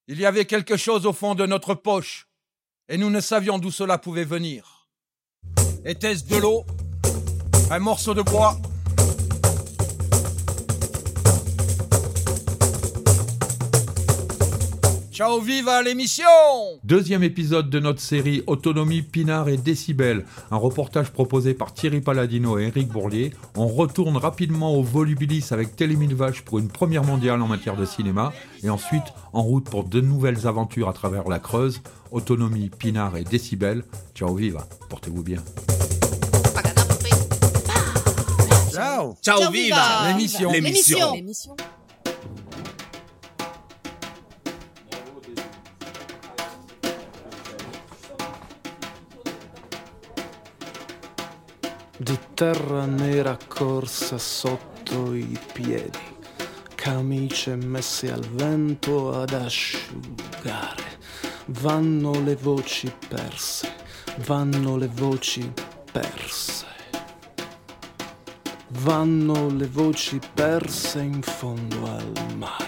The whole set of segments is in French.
Il y avait quelque chose au fond de notre poche, et nous ne savions d'où cela pouvait venir. Était-ce de l'eau? Un morceau de bois? Ciao viva l'émission! Deuxième épisode de notre série Autonomie, Pinard et Décibel. Un reportage proposé par Thierry Paladino et Éric Bourlier. On retourne rapidement au Volubilis avec Télémille Vache pour une première mondiale en matière de cinéma. Et ensuite, en route pour de nouvelles aventures à travers la Creuse. Autonomie, Pinard et Décibel. Ciao viva, portez-vous bien. Ciao! Ciao viva! L'émission. Di terra nera corsa sotto i piedi, camicie messe al vento ad asciugare. Vanno le voci perse, vanno le voci perse. Vanno le voci perse in fondo al mare.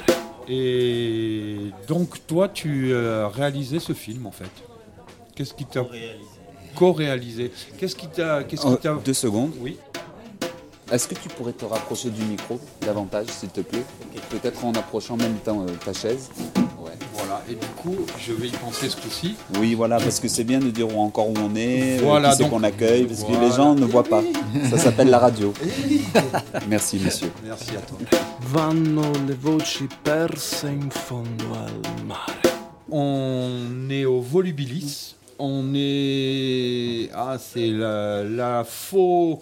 Et donc toi, tu as réalisé ce film en fait. Qu'est-ce qui t'a co-réalisé? Qu'est-ce qui t'a 2 secondes. Oui. Est-ce que tu pourrais te rapprocher du micro davantage, s'il te plaît? Peut-être en approchant en même temps ta chaise. Ouais. Voilà. Et du coup, je vais y penser ce coup-ci. Oui, voilà, parce que c'est bien de dire encore où on est, Voilà, qui c'est donc, qu'on accueille, parce que voilà. les gens ne voient pas. Ça s'appelle la radio. Merci, monsieur. Merci à toi. Vanno le voci perse in fondo al mare. On est au Volubilis. On est... Ah, c'est la faux...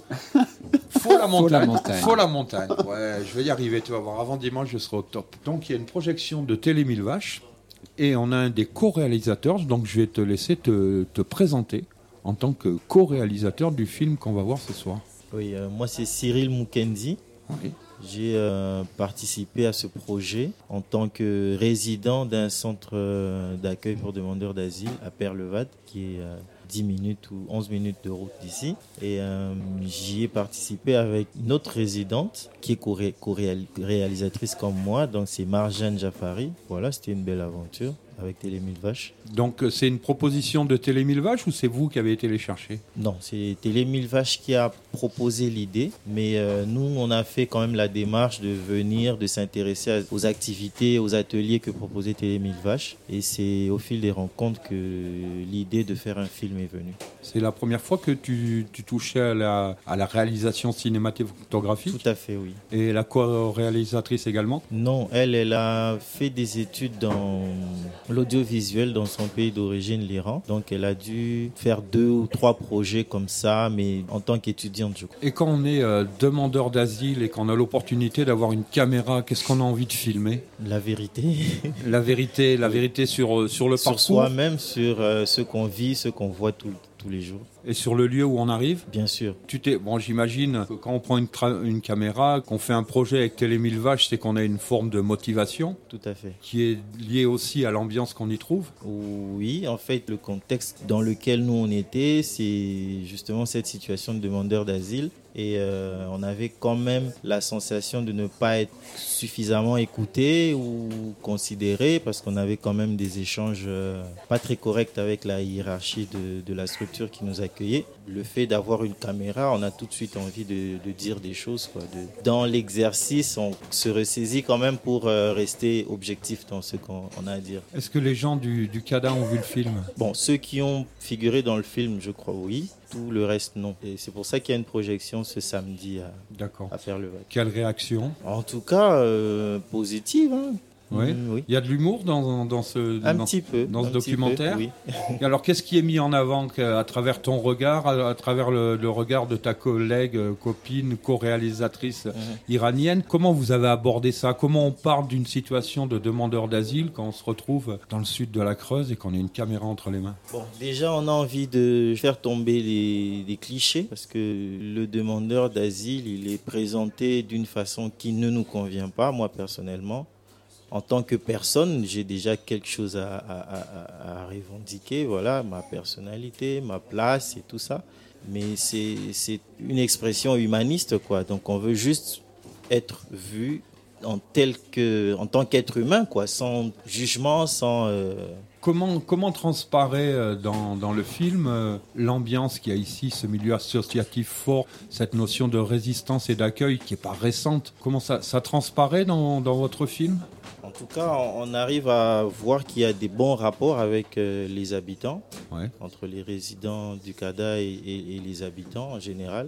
Faux la montagne. Faux la montagne. Ouais, je vais y arriver, tu vas voir. Avant dimanche, je serai au top. Donc, il y a une projection de Télémille Vache. Et on a un des co-réalisateurs. Donc, je vais te laisser te présenter en tant que co-réalisateur du film qu'on va voir ce soir. Oui, moi c'est Cyril Mukendi. Oui. J'ai participé à ce projet en tant que résident d'un centre d'accueil pour demandeurs d'asile à Perlevade, qui est 10 minutes ou 11 minutes de route d'ici. Et j'y ai participé avec une autre résidente qui est co-réalisatrice comme moi, donc c'est Marjane Jaffari. Voilà, c'était une belle aventure avec Télémille Vache. Donc, c'est une proposition de Télémille Vache ou c'est vous qui avez été les chercher? Non, c'est Télémille Vache qui a proposé l'idée, mais nous, on a fait quand même la démarche de venir, de s'intéresser aux activités, aux ateliers que proposait Télémille Vache. Et c'est au fil des rencontres que l'idée de faire un film est venue. C'est la première fois que tu touchais à la réalisation cinématographique? Tout à fait, oui. Et la co-réalisatrice également? Non, elle a fait des études dans l'audiovisuel dans son pays d'origine, l'Iran. Donc elle a dû faire 2 ou 3 projets comme ça, mais en tant qu'étudiante, je crois. Et quand on est demandeur d'asile et qu'on a l'opportunité d'avoir une caméra, qu'est-ce qu'on a envie de filmer? La vérité. La vérité sur le Sur parcours? soi-même, sur ce qu'on vit, ce qu'on voit tous les jours. Et sur le lieu où on arrive? Bien sûr. Bon, j'imagine que quand on prend une caméra, qu'on fait un projet avec Télémille Vache, c'est qu'on a une forme de motivation Tout à fait. qui est liée aussi à l'ambiance qu'on y trouve. Oui, en fait, le contexte dans lequel nous on était, c'est justement cette situation de demandeur d'asile. Et on avait quand même la sensation de ne pas être suffisamment écouté ou considéré, parce qu'on avait quand même des échanges pas très corrects avec la hiérarchie de la structure qui nous accueillait. Le fait d'avoir une caméra, on a tout de suite envie de dire des choses, quoi. Dans l'exercice, on se ressaisit quand même pour rester objectif dans ce qu'on a à dire. Est-ce que les gens du CADA ont vu le film? Bon, ceux qui ont figuré dans le film, je crois oui. Tout le reste, non. Et c'est pour ça qu'il y a une projection ce samedi à Perlevade. Quelle réaction? En tout cas, positive. Hein. Oui. Oui. Il y a de l'humour dans ce documentaire. Oui. Et alors, qu'est-ce qui est mis en avant à travers ton regard, à travers le regard de ta collègue, copine, co-réalisatrice iranienne? Comment vous avez abordé ça? Comment on parle d'une situation de demandeur d'asile quand on se retrouve dans le sud de la Creuse et qu'on a une caméra entre les mains? Bon, déjà, on a envie de faire tomber les clichés, parce que le demandeur d'asile, il est présenté d'une façon qui ne nous convient pas, moi personnellement. En tant que personne, j'ai déjà quelque chose à revendiquer, voilà, ma personnalité, ma place et tout ça. Mais c'est une expression humaniste, quoi. Donc on veut juste être vu en tant qu'être humain, quoi, sans jugement, sans... Comment transparaît dans le film l'ambiance qu'il y a ici, ce milieu associatif fort, cette notion de résistance et d'accueil qui n'est pas récente? Comment ça transparaît dans votre film? En tout cas, on arrive à voir qu'il y a des bons rapports avec les habitants, entre les résidents du CADA et les habitants en général.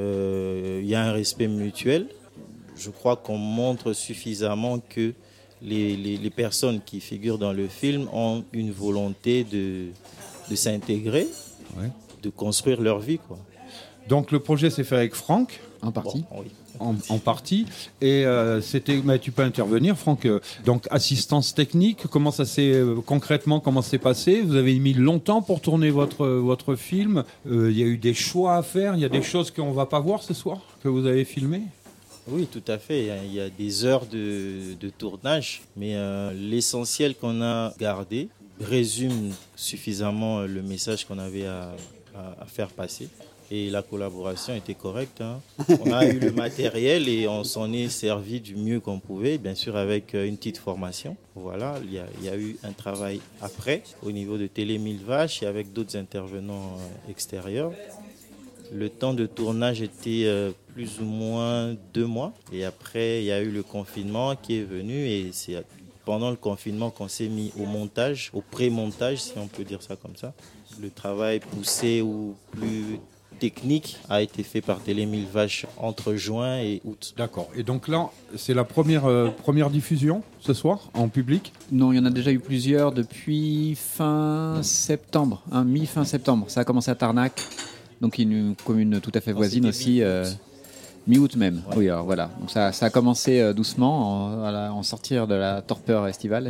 Il y a un respect mutuel. Je crois qu'on montre suffisamment que les personnes qui figurent dans le film ont une volonté de s'intégrer, de construire leur vie, quoi. Donc le projet s'est fait avec Franck. En partie. Bon, oui. En partie. Et tu peux intervenir, Franck. Donc assistance technique, comment ça s'est concrètement, comment c'est passé? Vous avez mis longtemps pour tourner votre film. Il y a eu des choix à faire. Il y a des choses qu'on va pas voir ce soir que vous avez filmées. Oui, tout à fait. Il y a des heures de tournage, mais l'essentiel qu'on a gardé résume suffisamment le message qu'on avait à faire passer. Et la collaboration était correcte, hein. On a eu le matériel et on s'en est servi du mieux qu'on pouvait, bien sûr avec une petite formation. Voilà, il y a eu un travail après au niveau de Télé 1000 Vaches et avec d'autres intervenants extérieurs. Le temps de tournage était plus ou moins 2 mois. Et après, il y a eu le confinement qui est venu. Et c'est pendant le confinement qu'on s'est mis au montage, au pré-montage, si on peut dire ça comme ça. Le travail poussé ou plus technique a été fait par Télé 1000 Vaches entre juin et août. D'accord. Et donc là, c'est la première diffusion ce soir en public? Non, il y en a déjà eu plusieurs depuis fin septembre, mi-fin septembre. Ça a commencé à Tarnac. Donc une commune tout à fait voisine aussi, mi-août même. Ouais. Oui, alors voilà. Donc ça a commencé doucement en sortir de la torpeur estivale.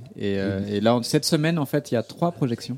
Et là, cette semaine, en fait, il y a 3 projections.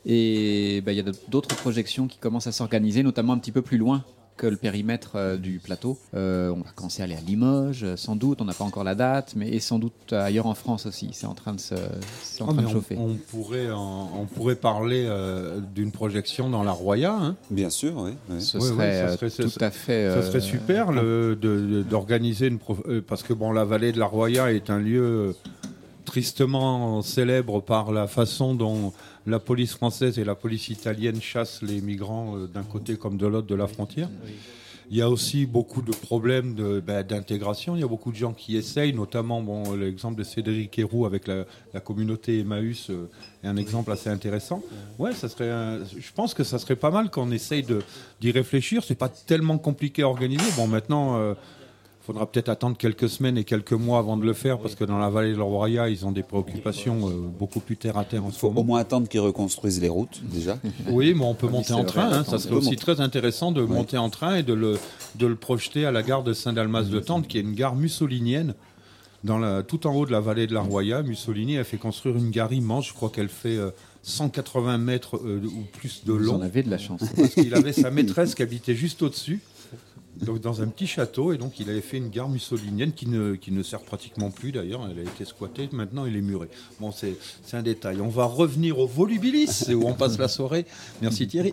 Et il y a d'autres projections qui commencent à s'organiser, notamment un petit peu plus loin que le périmètre du plateau. On va commencer à aller à Limoges, sans doute. On n'a pas encore la date, mais sans doute ailleurs en France aussi. C'est en train de chauffer. On pourrait parler d'une projection dans la Roya. Hein. Bien sûr, oui. Ce serait tout à fait. Ce serait super d'organiser parce que la vallée de la Roya est un lieu tristement célèbre par la façon dont la police française et la police italienne chassent les migrants d'un côté comme de l'autre de la frontière. Oui. Il y a aussi beaucoup de problèmes d'intégration. Il y a beaucoup de gens qui essayent, notamment l'exemple de Cédric Héroux avec la communauté Emmaüs est un exemple assez intéressant. Ouais, je pense que ça serait pas mal qu'on essaye d'y réfléchir. C'est pas tellement compliqué à organiser. Maintenant... Il faudra peut-être attendre quelques semaines et quelques mois avant de le faire, parce que dans la vallée de la Roya, ils ont des préoccupations beaucoup plus terre à terre en ce moment. Il faut au moins attendre qu'ils reconstruisent les routes, déjà. Oui, mais on peut monter en train. Ça serait aussi très intéressant de monter en train et de le projeter à la gare de Saint-Dalmas-de-Tende, qui est une gare mussolinienne. Tout en haut de la vallée de la Roya, Mussolini a fait construire une gare immense. Je crois qu'elle fait 180 mètres ou plus de long. Vous en avez de la chance. Parce qu'il avait sa maîtresse qui habitait juste au-dessus. Donc dans un petit château, et donc il avait fait une gare mussolinienne qui ne sert pratiquement plus d'ailleurs, elle a été squattée, maintenant elle est murée. Bon, c'est un détail. On va revenir au Volubilis, où on passe la soirée. Merci Thierry.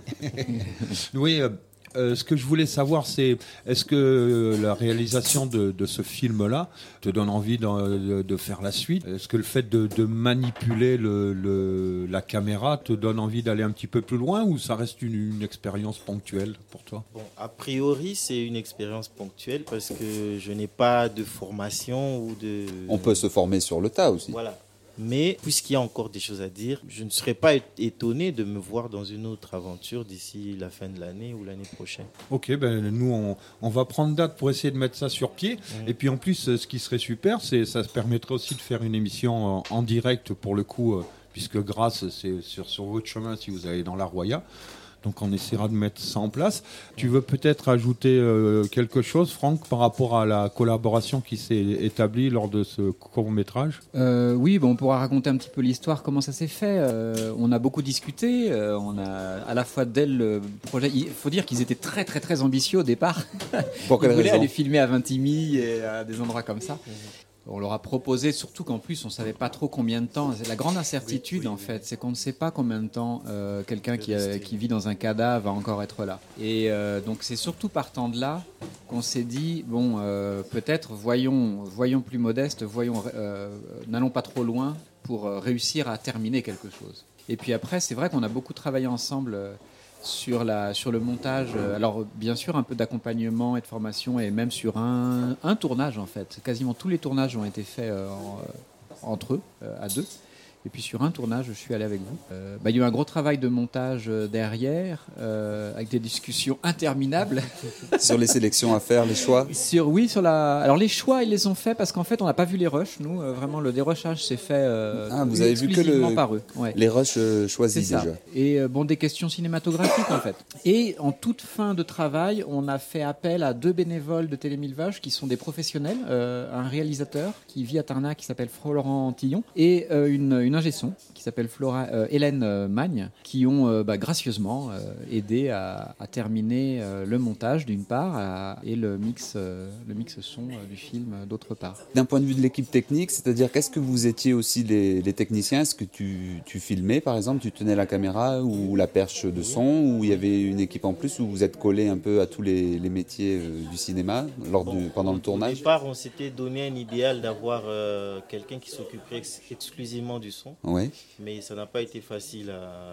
Oui, ce que je voulais savoir, c'est est-ce que la réalisation de ce film-là te donne envie de faire la suite? Est-ce que le fait de manipuler la caméra te donne envie d'aller un petit peu plus loin, ou ça reste une expérience ponctuelle pour toi? A priori, c'est une expérience ponctuelle parce que je n'ai pas de formation ou de... On peut se former sur le tas aussi. Voilà. Mais puisqu'il y a encore des choses à dire, je ne serais pas étonné de me voir dans une autre aventure d'ici la fin de l'année ou l'année prochaine. Ok, nous on va prendre date pour essayer de mettre ça sur pied. Et puis en plus, ce qui serait super, ça se permettrait aussi de faire une émission en direct pour le coup, puisque Grasse, c'est sur votre chemin si vous allez dans la Roya. Donc on essaiera de mettre ça en place. Tu veux peut-être ajouter quelque chose, Franck, par rapport à la collaboration qui s'est établie lors de ce court-métrage? Oui, on pourra raconter un petit peu l'histoire, comment ça s'est fait. On a beaucoup discuté. On a à la fois dès le projet... Il faut dire qu'ils étaient très très très ambitieux au départ. Pour quelle raison? Ils voulaient aller filmer à Vintimille et à des endroits comme ça. On leur a proposé, surtout qu'en plus on ne savait pas trop combien de temps. C'est la grande incertitude en fait, c'est qu'on ne sait pas combien de temps quelqu'un qui vit dans un cadavre va encore être là. Et donc c'est surtout partant de là qu'on s'est dit, bon, peut-être voyons plus modeste, n'allons pas trop loin pour réussir à terminer quelque chose. Et puis après, c'est vrai qu'on a beaucoup travaillé ensemble sur le montage, alors bien sûr un peu d'accompagnement et de formation, et même sur un tournage en fait. Quasiment tous les tournages ont été faits entre eux, à deux. Et puis sur un tournage, je suis allé avec vous. Il y a eu un gros travail de montage derrière, avec des discussions interminables. Sur les sélections à faire, les choix. Alors les choix, ils les ont faits parce qu'en fait, on n'a pas vu les rushs. Nous, vraiment, le dérushage s'est fait vous avez vu que par eux. Ouais. Les rushs choisis déjà. Et des questions cinématographiques en fait. Et en toute fin de travail, on a fait appel à 2 bénévoles de Télé Mille Vaches qui sont des professionnels, un réalisateur qui vit à Tarnac qui s'appelle Florent Tillon et une ingé son qui s'appelle Hélène Magne, qui ont gracieusement aidé à terminer le montage d'une part et le mix son du film d'autre part. D'un point de vue de l'équipe technique, c'est-à-dire qu'est-ce que vous étiez aussi les techniciens? Est-ce que tu filmais par exemple, tu tenais la caméra ou la perche de son, ou il y avait une équipe en plus, où vous êtes collé un peu à tous les métiers du cinéma pendant le tournage? Au départ, on s'était donné un idéal d'avoir quelqu'un qui s'occuperait exclusivement du son. Ouais. Mais ça n'a pas été facile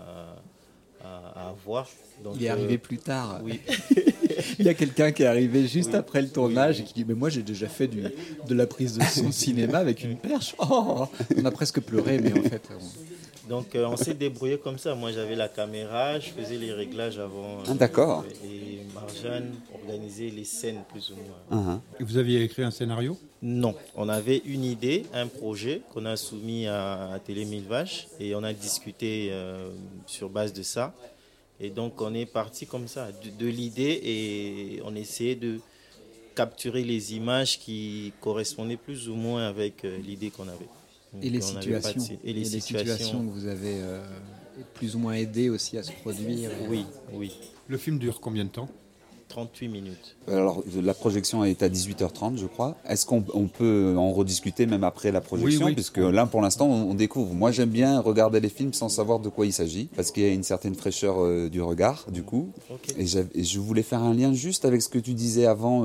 à avoir. Donc, il est arrivé plus tard. Oui. Il y a quelqu'un qui est arrivé juste après le tournage et qui dit « Mais moi, j'ai déjà fait de la prise de son cinéma avec une perche. » Oh, on a presque pleuré, mais en fait... Donc on s'est débrouillé comme ça. Moi j'avais la caméra, je faisais les réglages avant. D'accord. Et Marjane organisait les scènes plus ou moins. Et vous aviez écrit un scénario? Non, on avait une idée, un projet qu'on a soumis à Télé Mille Vaches et on a discuté sur base de ça. Et donc on est parti comme ça, de l'idée, et on essayait de capturer les images qui correspondaient plus ou moins avec l'idée qu'on avait. Donc, et les situations que vous avez plus ou moins aidé aussi à se produire. Oui. Le film dure combien de temps? 38 minutes. Alors, la projection est à 18h30, je crois. Est-ce qu'on peut en rediscuter même après la projection? Oui. Puisque là, pour l'instant, on découvre. Moi, j'aime bien regarder les films sans savoir de quoi il s'agit, parce qu'il y a une certaine fraîcheur du regard, du coup. Okay. Et je voulais faire un lien juste avec ce que tu disais avant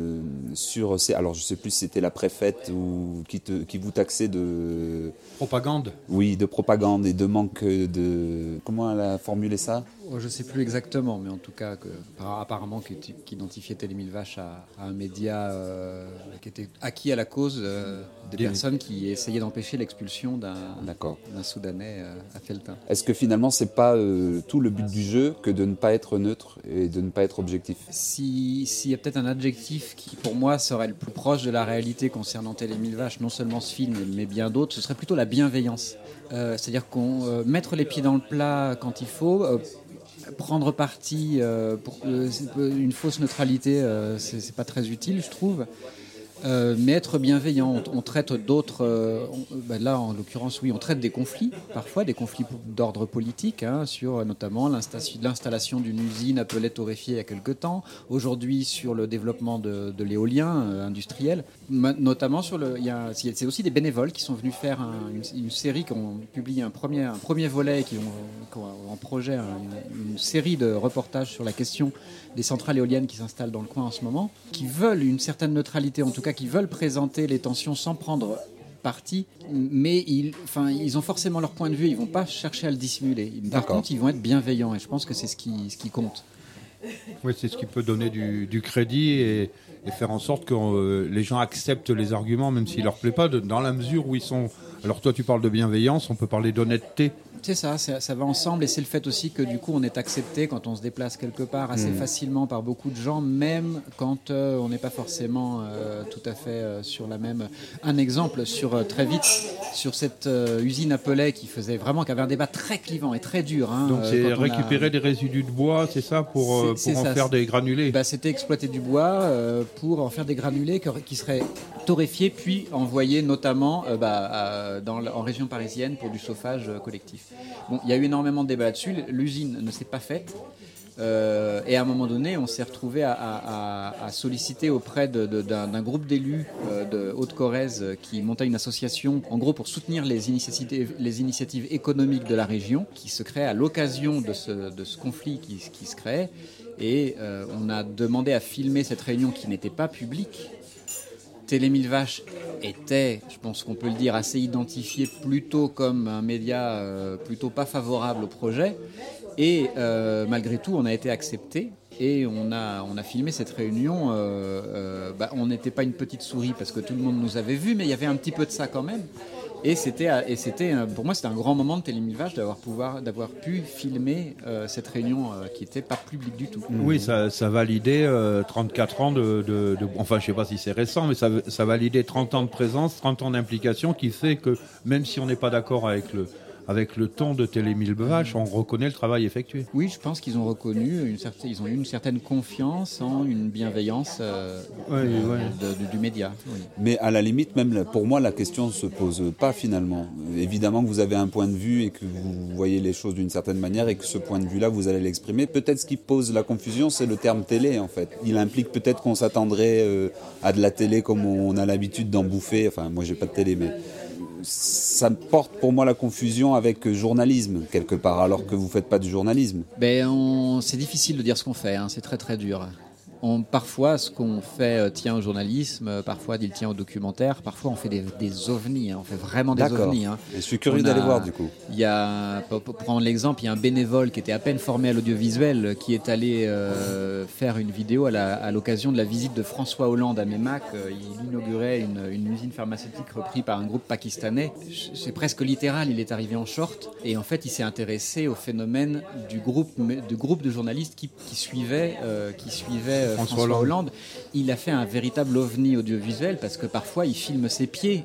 sur... Alors, je sais plus si c'était la préfète ou qui vous taxait de... Propagande. Oui, de propagande et de manque de... Comment elle a formulé ça? Je ne sais plus exactement, mais en tout cas, apparemment, qui identifiait Télé Mille Vaches à un média qui était acquis à la cause des personnes qui essayaient d'empêcher l'expulsion d'un Soudanais à Felletin. Est-ce que finalement, c'est pas tout le but du jeu que de ne pas être neutre et de ne pas être objectif? S'il y a peut-être un adjectif qui, pour moi, serait le plus proche de la réalité concernant Télé Mille Vaches, non seulement ce film, mais bien d'autres, ce serait plutôt la bienveillance. C'est-à-dire mettre les pieds dans le plat quand il faut... prendre parti pour une fausse neutralité, c'est pas très utile, je trouve. Mais être bienveillant, on traite d'autres. Là, en l'occurrence, oui, on traite des conflits, parfois des conflits d'ordre politique, sur notamment l'installation d'une usine à pellets torréfiés il y a quelque temps. Aujourd'hui, sur le développement de l'éolien industriel, notamment c'est aussi des bénévoles qui sont venus faire une série, qui ont publié un premier volet, qui ont en projet une série de reportages sur la question des centrales éoliennes qui s'installent dans le coin en ce moment, qui veulent une certaine neutralité, en tout cas qui veulent présenter les tensions sans prendre parti, mais ils ont forcément leur point de vue, ils ne vont pas chercher à le dissimuler. Par contre, ils vont être bienveillants, et je pense que c'est ce qui compte. Oui, c'est ce qui peut donner du crédit et faire en sorte que les gens acceptent les arguments, même s'ils ne leur plaisent pas, dans la mesure où ils sont... Alors toi, tu parles de bienveillance, on peut parler d'honnêteté. C'est ça va ensemble, et c'est le fait aussi que du coup on est accepté quand on se déplace quelque part assez facilement par beaucoup de gens, même quand on n'est pas forcément tout à fait sur la même... Un exemple très vite sur cette usine à pellets qui avait un débat très clivant et très dur. Donc c'est récupérer des résidus de bois, c'est ça, pour en faire des granulés? C'était exploiter du bois pour en faire des granulés qui seraient torréfiés puis envoyés notamment en région parisienne pour du chauffage collectif. Bon, il y a eu énormément de débats là-dessus. L'usine ne s'est pas faite. Et à un moment donné, on s'est retrouvé à solliciter auprès d'un groupe d'élus de Haute-Corrèze qui montait une association, en gros pour soutenir les initiatives économiques de la région, qui se créent à l'occasion de ce conflit qui se crée. Et on a demandé à filmer cette réunion qui n'était pas publique. Télé 1000 Vaches était, je pense qu'on peut le dire, assez identifié plutôt comme un média plutôt pas favorable au projet. Et malgré tout, on a été accepté et on a filmé cette réunion. On n'était pas une petite souris parce que tout le monde nous avait vus, mais il y avait un petit peu de ça quand même. Et c'était pour moi, c'était un grand moment de Télé 1000 Vaches d'avoir pu filmer cette réunion qui n'était pas publique du tout. Oui, ça validait 34 ans enfin, je ne sais pas si c'est récent, mais ça validait 30 ans de présence, 30 ans d'implication, qui fait que même si on n'est pas d'accord avec le ton de Télé 1000 Vaches, on reconnaît le travail effectué. Oui, je pense qu'ils ont reconnu ils ont eu une certaine confiance en une bienveillance du média. Oui. Mais à la limite, même pour moi, la question ne se pose pas finalement. Évidemment que vous avez un point de vue et que vous voyez les choses d'une certaine manière et que ce point de vue-là, vous allez l'exprimer. Peut-être ce qui pose la confusion, c'est le terme télé en fait. Il implique peut-être qu'on s'attendrait à de la télé comme on a l'habitude d'en bouffer. Enfin, moi, j'ai pas de télé, mais ça porte pour moi la confusion avec journalisme quelque part, alors que vous faites pas du journalisme. C'est difficile de dire ce qu'on fait, c'est très très dur. Parfois, ce qu'on fait tient au journalisme, parfois il tient au documentaire, parfois on fait des ovnis, on fait vraiment des ovnis. Je suis curieux d'aller voir du coup. Pour prendre l'exemple, il y a un bénévole qui était à peine formé à l'audiovisuel qui est allé faire une vidéo à l'occasion de la visite de François Hollande à Meymac. Il inaugurait une usine pharmaceutique reprise par un groupe pakistanais. C'est presque littéral, il est arrivé en short et en fait il s'est intéressé au phénomène du groupe de journalistes qui suivaient François Hollande. Il a fait un véritable ovni audiovisuel parce que parfois il filme ses pieds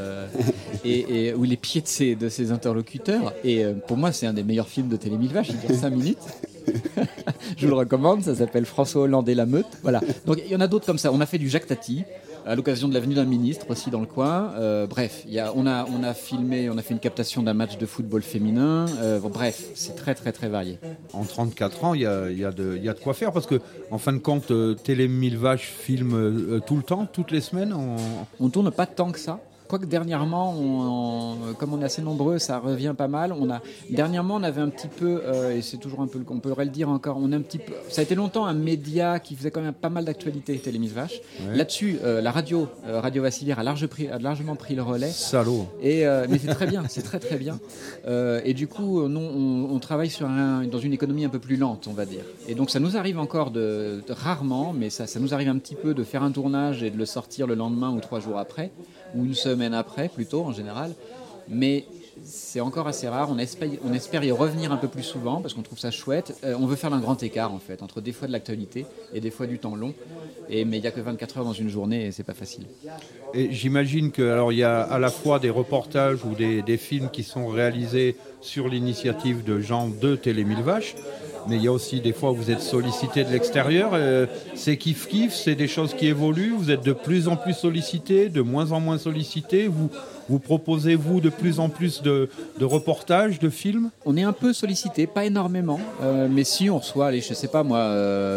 ou les pieds de ses interlocuteurs. Et pour moi, c'est un des meilleurs films de Télé 1000 Vaches. Il dure 5 minutes. Je vous le recommande. Ça s'appelle François Hollande et la meute. Voilà. Donc il y en a d'autres comme ça. On a fait du Jacques Tati à l'occasion de la venue d'un ministre aussi dans le coin. Bref, on a filmé, on a fait une captation d'un match de football féminin. Bref, c'est très très très varié. En 34 ans, il y a de quoi faire parce que en fin de compte, Télé 1000 Vaches filme tout le temps, toutes les semaines. On tourne pas tant que ça. Quoique dernièrement, comme on est assez nombreux, ça revient pas mal. Dernièrement, on avait un petit peu, et c'est toujours un peu, on pourrait le dire encore, ça a été longtemps un média qui faisait quand même pas mal d'actualité, Télé 1000 Vaches. Ouais. Là-dessus, la radio Vassilière a largement pris le relais. Salaud. Mais c'est très bien, c'est très très bien. Et du coup, on travaille dans une économie un peu plus lente, on va dire. Et donc ça nous arrive encore rarement, mais ça nous arrive un petit peu de faire un tournage et de le sortir le lendemain ou 3 jours après, ou une semaine après plutôt en général, mais c'est encore assez rare. On espère y revenir un peu plus souvent parce qu'on trouve ça chouette. On veut faire un grand écart en fait entre des fois de l'actualité et des fois du temps long, mais il n'y a que 24 heures dans une journée et c'est pas facile. Et j'imagine que alors il y a à la fois des reportages ou des films qui sont réalisés sur l'initiative de gens de Télé 1000 Vaches, mais il y a aussi des fois où vous êtes sollicité de l'extérieur. C'est kiff-kiff, c'est des choses qui évoluent. Vous êtes de plus en plus sollicité, de moins en moins sollicité. Vous proposez, vous, de plus en plus de reportages, de films? On est un peu sollicité, pas énormément, mais si on reçoit, je sais pas moi,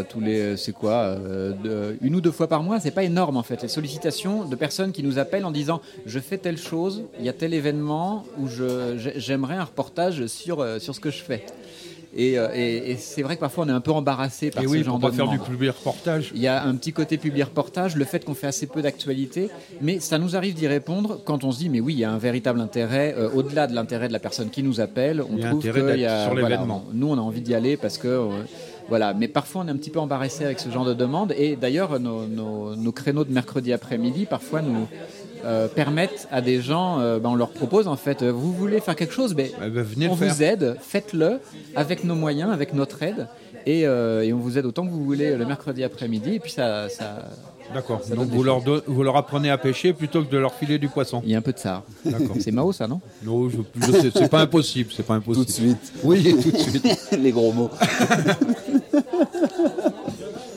une ou 2 fois par mois, c'est pas énorme en fait. Les sollicitations de personnes qui nous appellent en disant je fais telle chose, il y a tel événement où j'aimerais un reportage sur ce que je fais. Et c'est vrai que parfois on est un peu embarrassé par ce genre de faire du public reportage. Il y a un petit côté public reportage, le fait qu'on fait assez peu d'actualité, mais ça nous arrive d'y répondre quand on se dit mais oui, il y a un véritable intérêt, au-delà de l'intérêt de la personne qui nous appelle, on trouve qu'il y a sur l'événement. Nous on a envie d'y aller parce que mais parfois on est un petit peu embarrassé avec ce genre de demande et d'ailleurs nos créneaux de mercredi après-midi parfois nous permettent à des gens, on leur propose en fait, vous voulez faire quelque chose, on vous aide, faites-le avec nos moyens, avec notre aide, et on vous aide autant que vous voulez le mercredi après-midi, et puis ça D'accord, donc vous leur apprenez à pêcher plutôt que de leur filer du poisson. Il y a un peu de ça. D'accord. C'est Mao ça, non? Non, je sais, c'est pas impossible, Tout de suite. Oui, tout de suite. Les gros mots.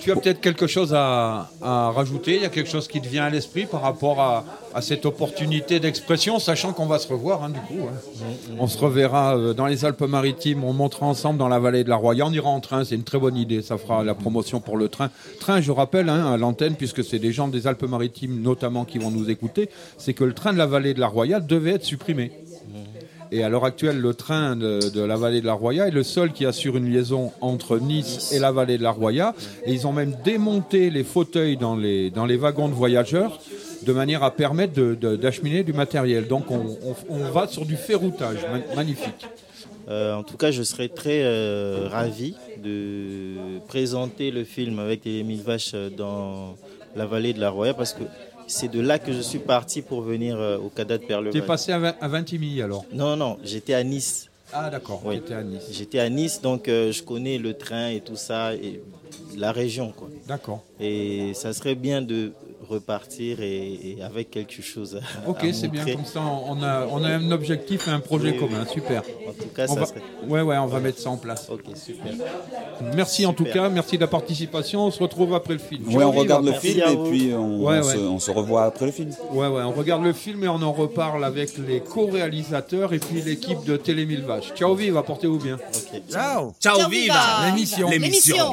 tu as peut-être quelque chose à rajouter? Il y a quelque chose qui te vient à l'esprit par rapport à cette opportunité d'expression, sachant qu'on va se revoir, du coup. On se reverra dans les Alpes-Maritimes, on montera ensemble dans la vallée de la Roya. On ira en train, c'est une très bonne idée, ça fera la promotion pour le train. Train, je rappelle, à l'antenne, puisque c'est des gens des Alpes-Maritimes notamment qui vont nous écouter, c'est que le train de la vallée de la Roya devait être supprimé. Et à l'heure actuelle, le train de la vallée de la Roya est le seul qui assure une liaison entre Nice et la vallée de la Roya. Et ils ont même démonté les fauteuils dans les wagons de voyageurs de manière à permettre d'acheminer du matériel. Donc on va sur du ferroutage. Magnifique. En tout cas, je serais très ravi de présenter le film avec les 1000 vaches dans la vallée de la Roya, parce que c'est de là que je suis parti pour venir au CADA de Perleval. T'es passé à Vintimille alors? Non, j'étais à Nice. Ah d'accord, oui. J'étais à Nice, donc je connais le train et tout ça, et la région, quoi. D'accord. Et ça serait bien de repartir et avec quelque chose à Ok, c'est bien, comme ça on a un objectif et un projet commun, super. En tout cas, ça serait... Ouais, on va mettre ça en place. Ok, super. Merci en tout cas, merci de la participation, on se retrouve après le film. Ouais, on regarde le film et puis on se revoit après le film. Ouais, on regarde le film et on en reparle avec les co-réalisateurs et puis l'équipe de Télé 1000 Vaches. Ciao viva, portez-vous bien. Okay. Ciao viva. L'émission.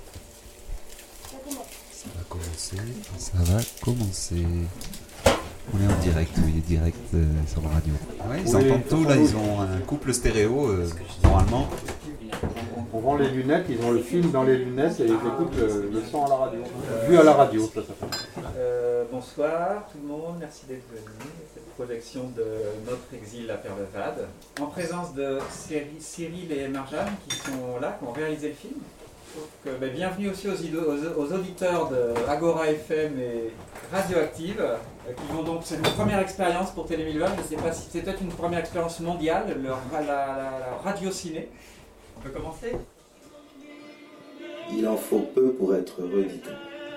Ça va commencer. On est en direct, direct sur la radio. Ouais, ils entendent tout, là, ils ont un couple stéréo, normalement. On vend les lunettes, ils ont le film dans les lunettes et ils écoutent le son à la radio. Vu à la radio, ça s'appelle. Bonsoir tout le monde, merci d'être venus à cette projection de Notre exil à Perleval. En présence de Cyril et Marjane qui sont là, qui ont réalisé le film. Donc, bienvenue aussi aux auditeurs de Agora FM et Radioactive, qui vont donc, c'est une première expérience pour Télé 1000 Vaches. Je ne sais pas si c'est peut-être une première expérience mondiale, la radio ciné. On peut commencer? Il en faut peu pour être heureux, dit-on.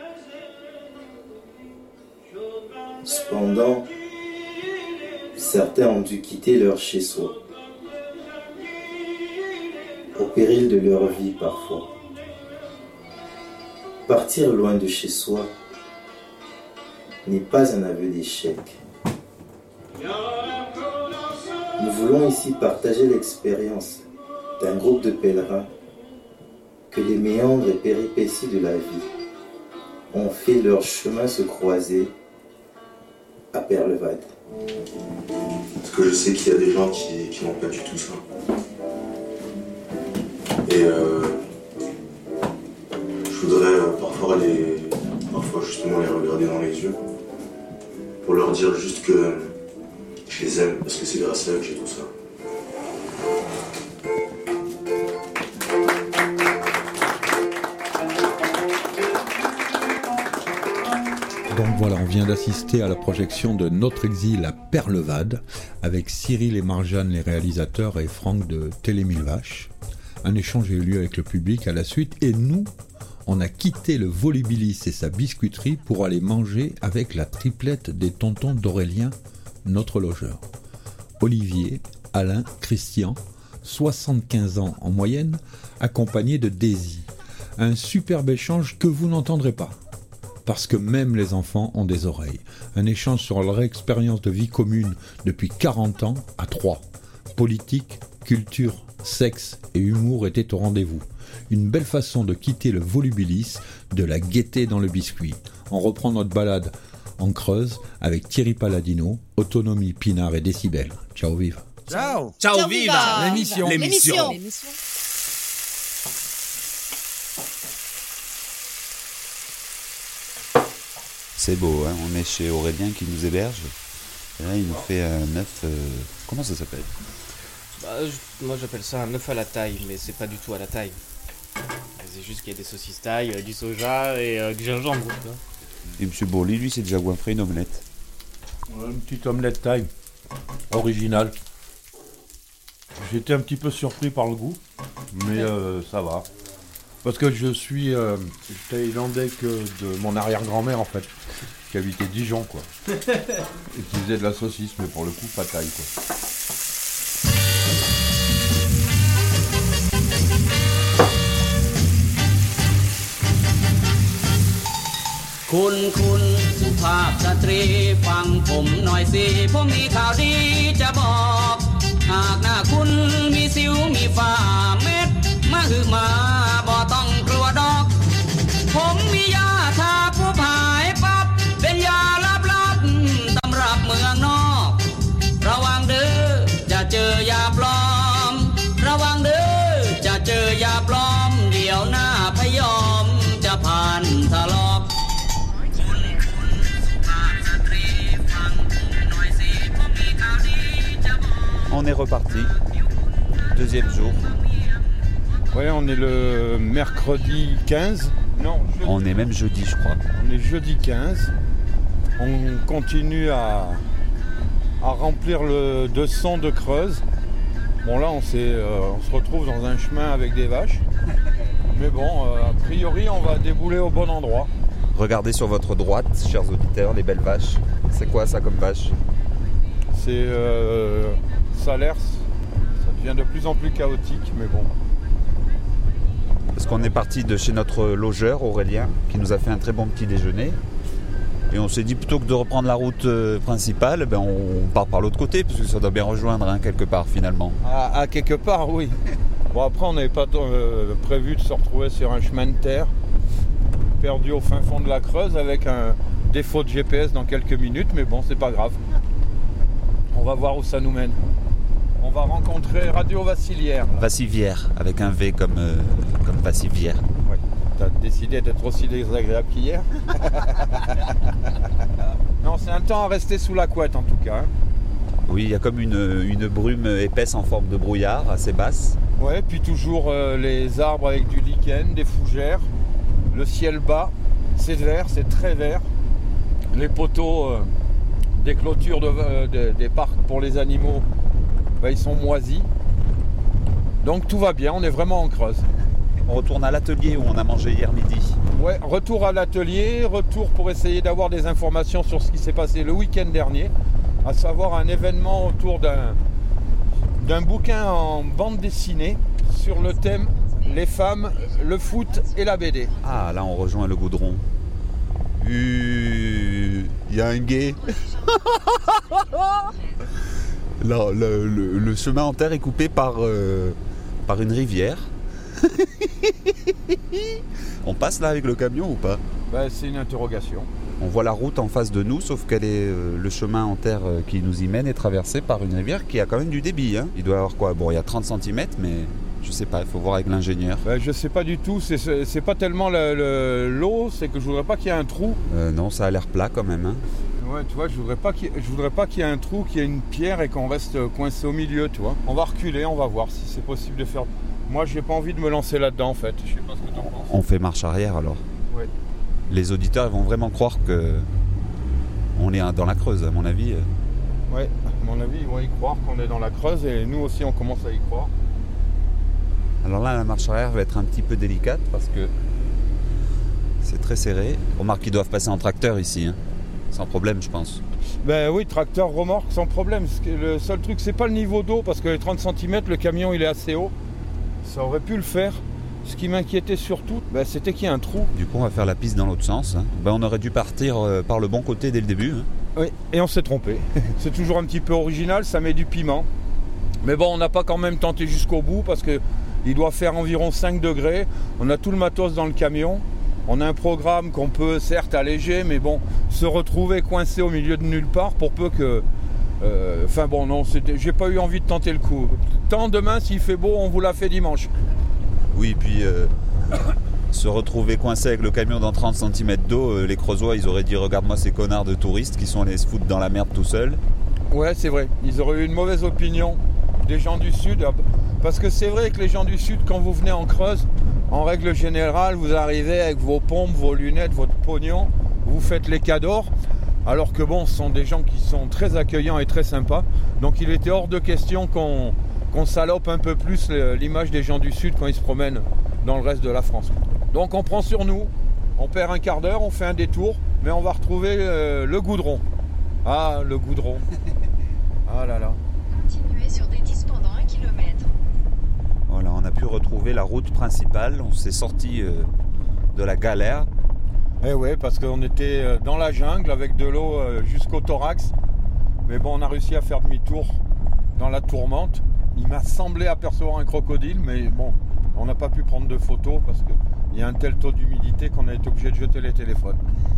Cependant, certains ont dû quitter leur chez-soi, au péril de leur vie parfois. Partir loin de chez soi n'est pas un aveu d'échec. Nous voulons ici partager l'expérience d'un groupe de pèlerins que les méandres et péripéties de la vie ont fait leur chemin se croiser à Perleval. Parce que je sais qu'il y a des gens qui n'ont pas du tout ça. Et je voudrais parfois justement les regarder dans les yeux pour leur dire juste que je les aime parce que c'est grâce à eux que j'ai tout ça. Donc voilà, on vient d'assister à la projection de Notre exil à Perlevad avec Cyril et Marjane, les réalisateurs, et Franck de Télé 1000 Vaches. Un échange a eu lieu avec le public à la suite et nous, on a quitté le Volubilis et sa biscuiterie pour aller manger avec la triplette des tontons d'Aurélien, notre logeur. Olivier, Alain, Christian, 75 ans en moyenne, accompagnés de Daisy. Un superbe échange que vous n'entendrez pas. Parce que même les enfants ont des oreilles. Un échange sur leur expérience de vie commune depuis 40 ans à 3. Politique, culture, sexe et humour étaient au rendez-vous. Une belle façon de quitter le Volubilis, de la gaieté dans le biscuit. On reprend notre balade en Creuse avec Thierry Palladino, Autonomie, Pinard et Décibel. Ciao viva. Ciao viva. L'émission. C'est beau, hein, on est chez Aurélien qui nous héberge. Et là, il nous fait un œuf. Comment ça s'appelle? Moi, j'appelle ça un œuf à la taille, mais c'est pas du tout à la taille. C'est juste qu'il y a des saucisses taille, du soja et du gingembre. Et M. Bourly, lui, c'est déjà goinfré une omelette. Une petite omelette taille, originale. J'étais un petit peu surpris par le goût, mais ça va. Parce que je suis thaïlandais que de mon arrière-grand-mère, en fait, qui habitait Dijon, quoi. Et qui faisait de la saucisse, mais pour le coup, pas taille, quoi. คุณสุภาพสตรีฟังผมหน่อยสิผมมีข่าวดีจะบอกหากหน้าคุณมีสิวมีฝ้าเม็ดมาหือมาบ่ต้องกลัวดอกผมมียาทาผู้ผายปั๊บเป็นยาลับๆตำรับเมืองนอกระวังเด้อจะเจอยาปลอมระวังเด้อจะเจอยาปลอมเดี๋ยวหน้าพยอมจะผ่านทะลอก On est reparti. Deuxième jour. Ouais, on est le mercredi 15. Non, jeudi. On est même jeudi, je crois. On est jeudi 15. On continue à remplir le 200 de Creuse. Bon, là, on se retrouve dans un chemin avec des vaches. Mais bon, a priori, on va débouler au bon endroit. Regardez sur votre droite, chers auditeurs, les belles vaches. C'est quoi ça comme vache? C'est ça a l'air, ça devient de plus en plus chaotique, mais bon. Parce qu'on est parti de chez notre logeur, Aurélien, qui nous a fait un très bon petit déjeuner. Et on s'est dit, plutôt que de reprendre la route principale, ben on part par l'autre côté, parce que ça doit bien rejoindre quelque part finalement. À quelque part, oui. Bon, après, on n'avait pas prévu de se retrouver sur un chemin de terre, perdu au fin fond de la Creuse, avec un défaut de GPS dans quelques minutes, mais bon, c'est pas grave. On va voir où ça nous mène. On va rencontrer Radio Vassilière. Vassivière, avec un V comme Vassivière. Oui. T'as décidé d'être aussi désagréable qu'hier. Non, c'est un temps à rester sous la couette en tout cas. Hein. Oui, il y a comme une brume épaisse en forme de brouillard, assez basse. Ouais, puis toujours les arbres avec du lichen, des fougères, le ciel bas, c'est vert, c'est très vert. Les poteaux des clôtures des parcs pour les animaux, ben, ils sont moisis. Donc tout va bien, on est vraiment en Creuse. On retourne à l'atelier où on a mangé hier midi. Ouais, retour à l'atelier, retour pour essayer d'avoir des informations sur ce qui s'est passé le week-end dernier, à savoir un événement autour d'un bouquin en bande dessinée sur le thème les femmes, le foot et la BD. Ah, là on rejoint le goudron. Il y a un guet. Là, le chemin en terre est coupé par une rivière. On passe là avec le camion ou pas? Ben, c'est une interrogation. On voit la route en face de nous, sauf qu'elle est le chemin en terre qui nous y mène est traversé par une rivière qui a quand même du débit. Hein. Il doit y avoir quoi? Bon, il y a 30 cm, mais je sais pas, il faut voir avec l'ingénieur. Ben, je sais pas du tout, c'est pas tellement l'eau, c'est que je voudrais pas qu'il y ait un trou. Non, ça a l'air plat quand même. Hein. Ouais, tu vois, je voudrais pas qu'il y ait un trou, qu'il y ait une pierre et qu'on reste coincé au milieu, tu vois. On va reculer, on va voir si c'est possible de faire... Moi, j'ai pas envie de me lancer là-dedans, en fait. Je sais pas ce que t'en penses. On fait marche arrière, alors. Ouais. Les auditeurs vont vraiment croire que on est dans la Creuse, à mon avis. Ouais, à mon avis, ils vont y croire qu'on est dans la Creuse et nous aussi, on commence à y croire. Alors là, la marche arrière va être un petit peu délicate parce que c'est très serré. Remarque qu'ils doivent passer en tracteur ici, hein. Sans problème, je pense. Ben oui, tracteur, remorque, sans problème. Le seul truc, c'est pas le niveau d'eau parce que les 30 cm, le camion, il est assez haut. Ça aurait pu le faire. Ce qui m'inquiétait surtout, ben, c'était qu'il y ait un trou. Du coup, on va faire la piste dans l'autre sens. Hein. Ben, on aurait dû partir par le bon côté dès le début. Hein. Oui, et on s'est trompé. C'est toujours un petit peu original, ça met du piment. Mais bon, on n'a pas quand même tenté jusqu'au bout parce qu'il doit faire environ 5 degrés. On a tout le matos dans le camion. On a un programme qu'on peut certes alléger, mais bon, se retrouver coincé au milieu de nulle part pour peu que... Enfin bon, non, j'ai pas eu envie de tenter le coup. Tant demain, s'il fait beau, on vous l'a fait dimanche. Oui, puis se retrouver coincé avec le camion dans 30 cm d'eau, les Creusois, ils auraient dit « Regarde-moi ces connards de touristes qui sont allés se foutre dans la merde tout seuls. » Ouais, c'est vrai. Ils auraient eu une mauvaise opinion des gens du Sud. Parce que c'est vrai que les gens du Sud, quand vous venez en Creuse, en règle générale, vous arrivez avec vos pompes, vos lunettes, votre pognon, vous faites les cadors. Alors que bon, ce sont des gens qui sont très accueillants et très sympas. Donc il était hors de question qu'on salope un peu plus l'image des gens du Sud quand ils se promènent dans le reste de la France. Donc on prend sur nous, on perd un quart d'heure, on fait un détour, mais on va retrouver le goudron. Ah, le goudron. Ah là là. Continuez sur des 10 pendant 1 km. Voilà, on a pu retrouver la route principale, on s'est sorti de la galère. Eh ouais, parce qu'on était dans la jungle avec de l'eau jusqu'au thorax. Mais bon, on a réussi à faire demi-tour dans la tourmente. Il m'a semblé apercevoir un crocodile, mais bon, on n'a pas pu prendre de photos parce qu'il y a un tel taux d'humidité qu'on a été obligé de jeter les téléphones.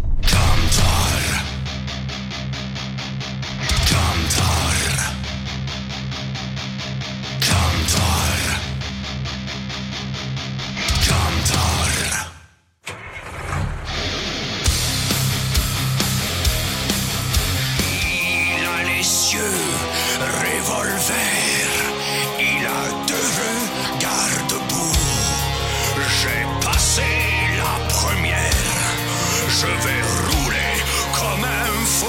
Revolver, il a 2 garde-boue. J'ai passé la première, je vais rouler comme un fou.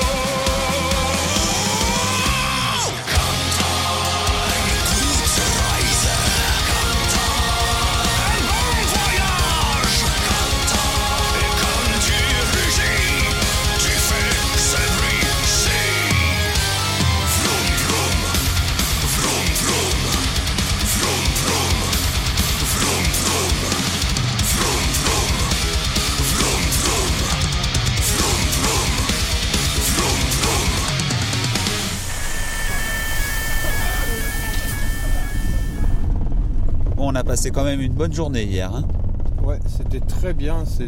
On a passé quand même une bonne journée hier. Hein. Ouais, c'était très bien. C'est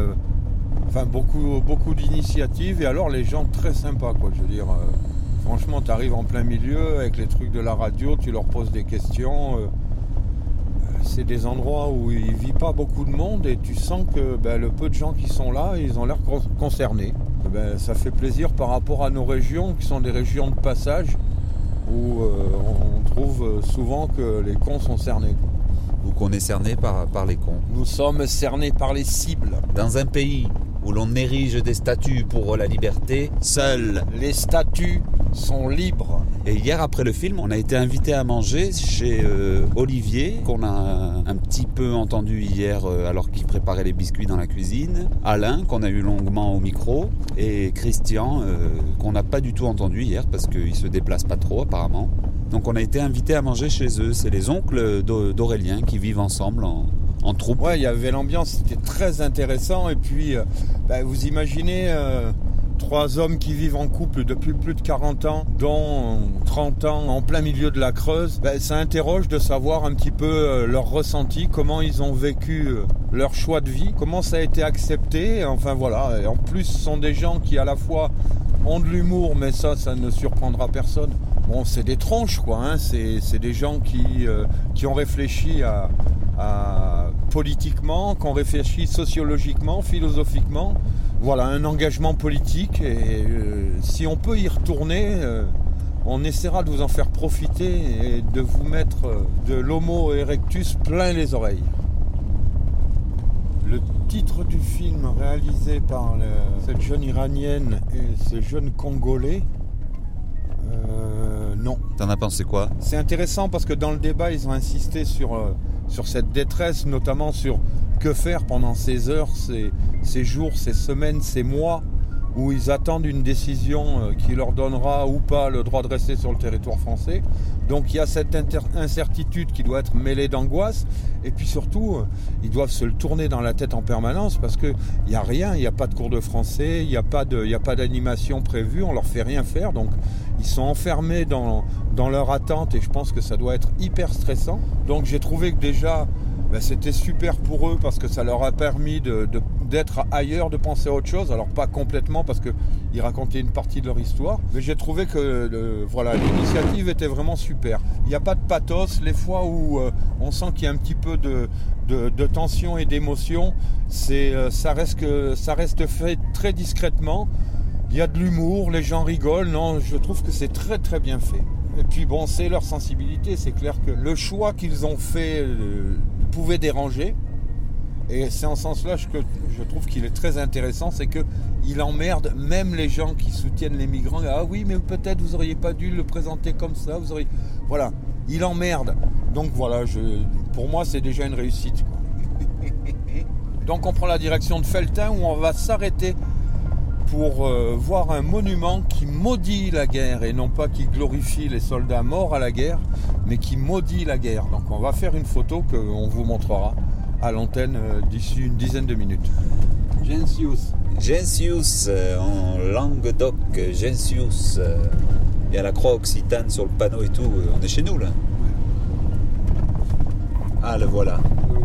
beaucoup d'initiatives et alors les gens très sympas, quoi. Je veux dire, franchement, tu arrives en plein milieu avec les trucs de la radio, tu leur poses des questions. C'est des endroits où il vit pas beaucoup de monde et tu sens que le peu de gens qui sont là, ils ont l'air concernés. Ça fait plaisir par rapport à nos régions qui sont des régions de passage où on trouve souvent que les cons sont cernés. Ou qu'on est cerné par les cons. Nous sommes cernés par les cibles. Dans un pays où l'on érige des statues pour la liberté, seuls les statues sont libres. Et hier, après le film, on a été invité à manger chez Olivier, qu'on a un petit peu entendu hier alors qu'il préparait les biscuits dans la cuisine, Alain, qu'on a eu longuement au micro, et Christian, qu'on n'a pas du tout entendu hier parce qu'il ne se déplace pas trop apparemment. Donc on a été invité à manger chez eux. C'est les oncles d'Aurélien qui vivent ensemble en troupe. Ouais, il y avait l'ambiance, c'était très intéressant. Et puis, vous imaginez 3 hommes qui vivent en couple depuis plus de 40 ans, dont 30 ans en plein milieu de la Creuse. Ça interroge de savoir un petit peu leur ressenti, comment ils ont vécu leur choix de vie, comment ça a été accepté. Enfin voilà, et en plus ce sont des gens qui à la fois ont de l'humour, mais ça ne surprendra personne. Bon, c'est des tronches, quoi. Hein. C'est des gens qui ont réfléchi politiquement, qui ont réfléchi sociologiquement, philosophiquement. Voilà, un engagement politique. Et si on peut y retourner, on essaiera de vous en faire profiter et de vous mettre de l'homo erectus plein les oreilles. Le titre du film réalisé par cette jeune Iranienne et ce jeune Congolais, non. T'en as pensé quoi ? C'est intéressant parce que dans le débat, ils ont insisté sur cette détresse, notamment sur que faire pendant ces heures, ces jours, ces semaines, ces mois où ils attendent une décision qui leur donnera ou pas le droit de rester sur le territoire français. Donc il y a cette incertitude qui doit être mêlée d'angoisse et puis surtout, ils doivent se le tourner dans la tête en permanence parce qu'il n'y a rien, il n'y a pas de cours de français, il n'y a pas d'animation prévue, on leur fait rien faire. Donc ils sont enfermés dans leur attente et je pense que ça doit être hyper stressant. Donc j'ai trouvé que déjà c'était super pour eux parce que ça leur a permis d'être ailleurs, de penser à autre chose. Alors pas complètement parce qu'ils racontaient une partie de leur histoire, mais j'ai trouvé que l'initiative était vraiment super. Il n'y a pas de pathos. Les fois où on sent qu'il y a un petit peu de tension et d'émotion, ça reste fait très discrètement. Il y a de l'humour, les gens rigolent. Non, je trouve que c'est très très bien fait. Et puis bon, c'est leur sensibilité. C'est clair que le choix qu'ils ont fait pouvait déranger. Et c'est en ce sens-là que je trouve qu'il est très intéressant, c'est qu'il emmerde même les gens qui soutiennent les migrants. Ah oui, mais peut-être vous n'auriez pas dû le présenter comme ça. Voilà, il emmerde. Donc voilà, pour moi, c'est déjà une réussite. Donc on prend la direction de Felletin où on va s'arrêter pour voir un monument qui maudit la guerre et non pas qui glorifie les soldats morts à la guerre, mais qui maudit la guerre. Donc on va faire une photo qu'on vous montrera à l'antenne d'ici une dizaine de minutes. Gencius, en Languedoc, Gencius. Il y a la croix occitane sur le panneau et tout. On est chez nous, là. Ah, le voilà.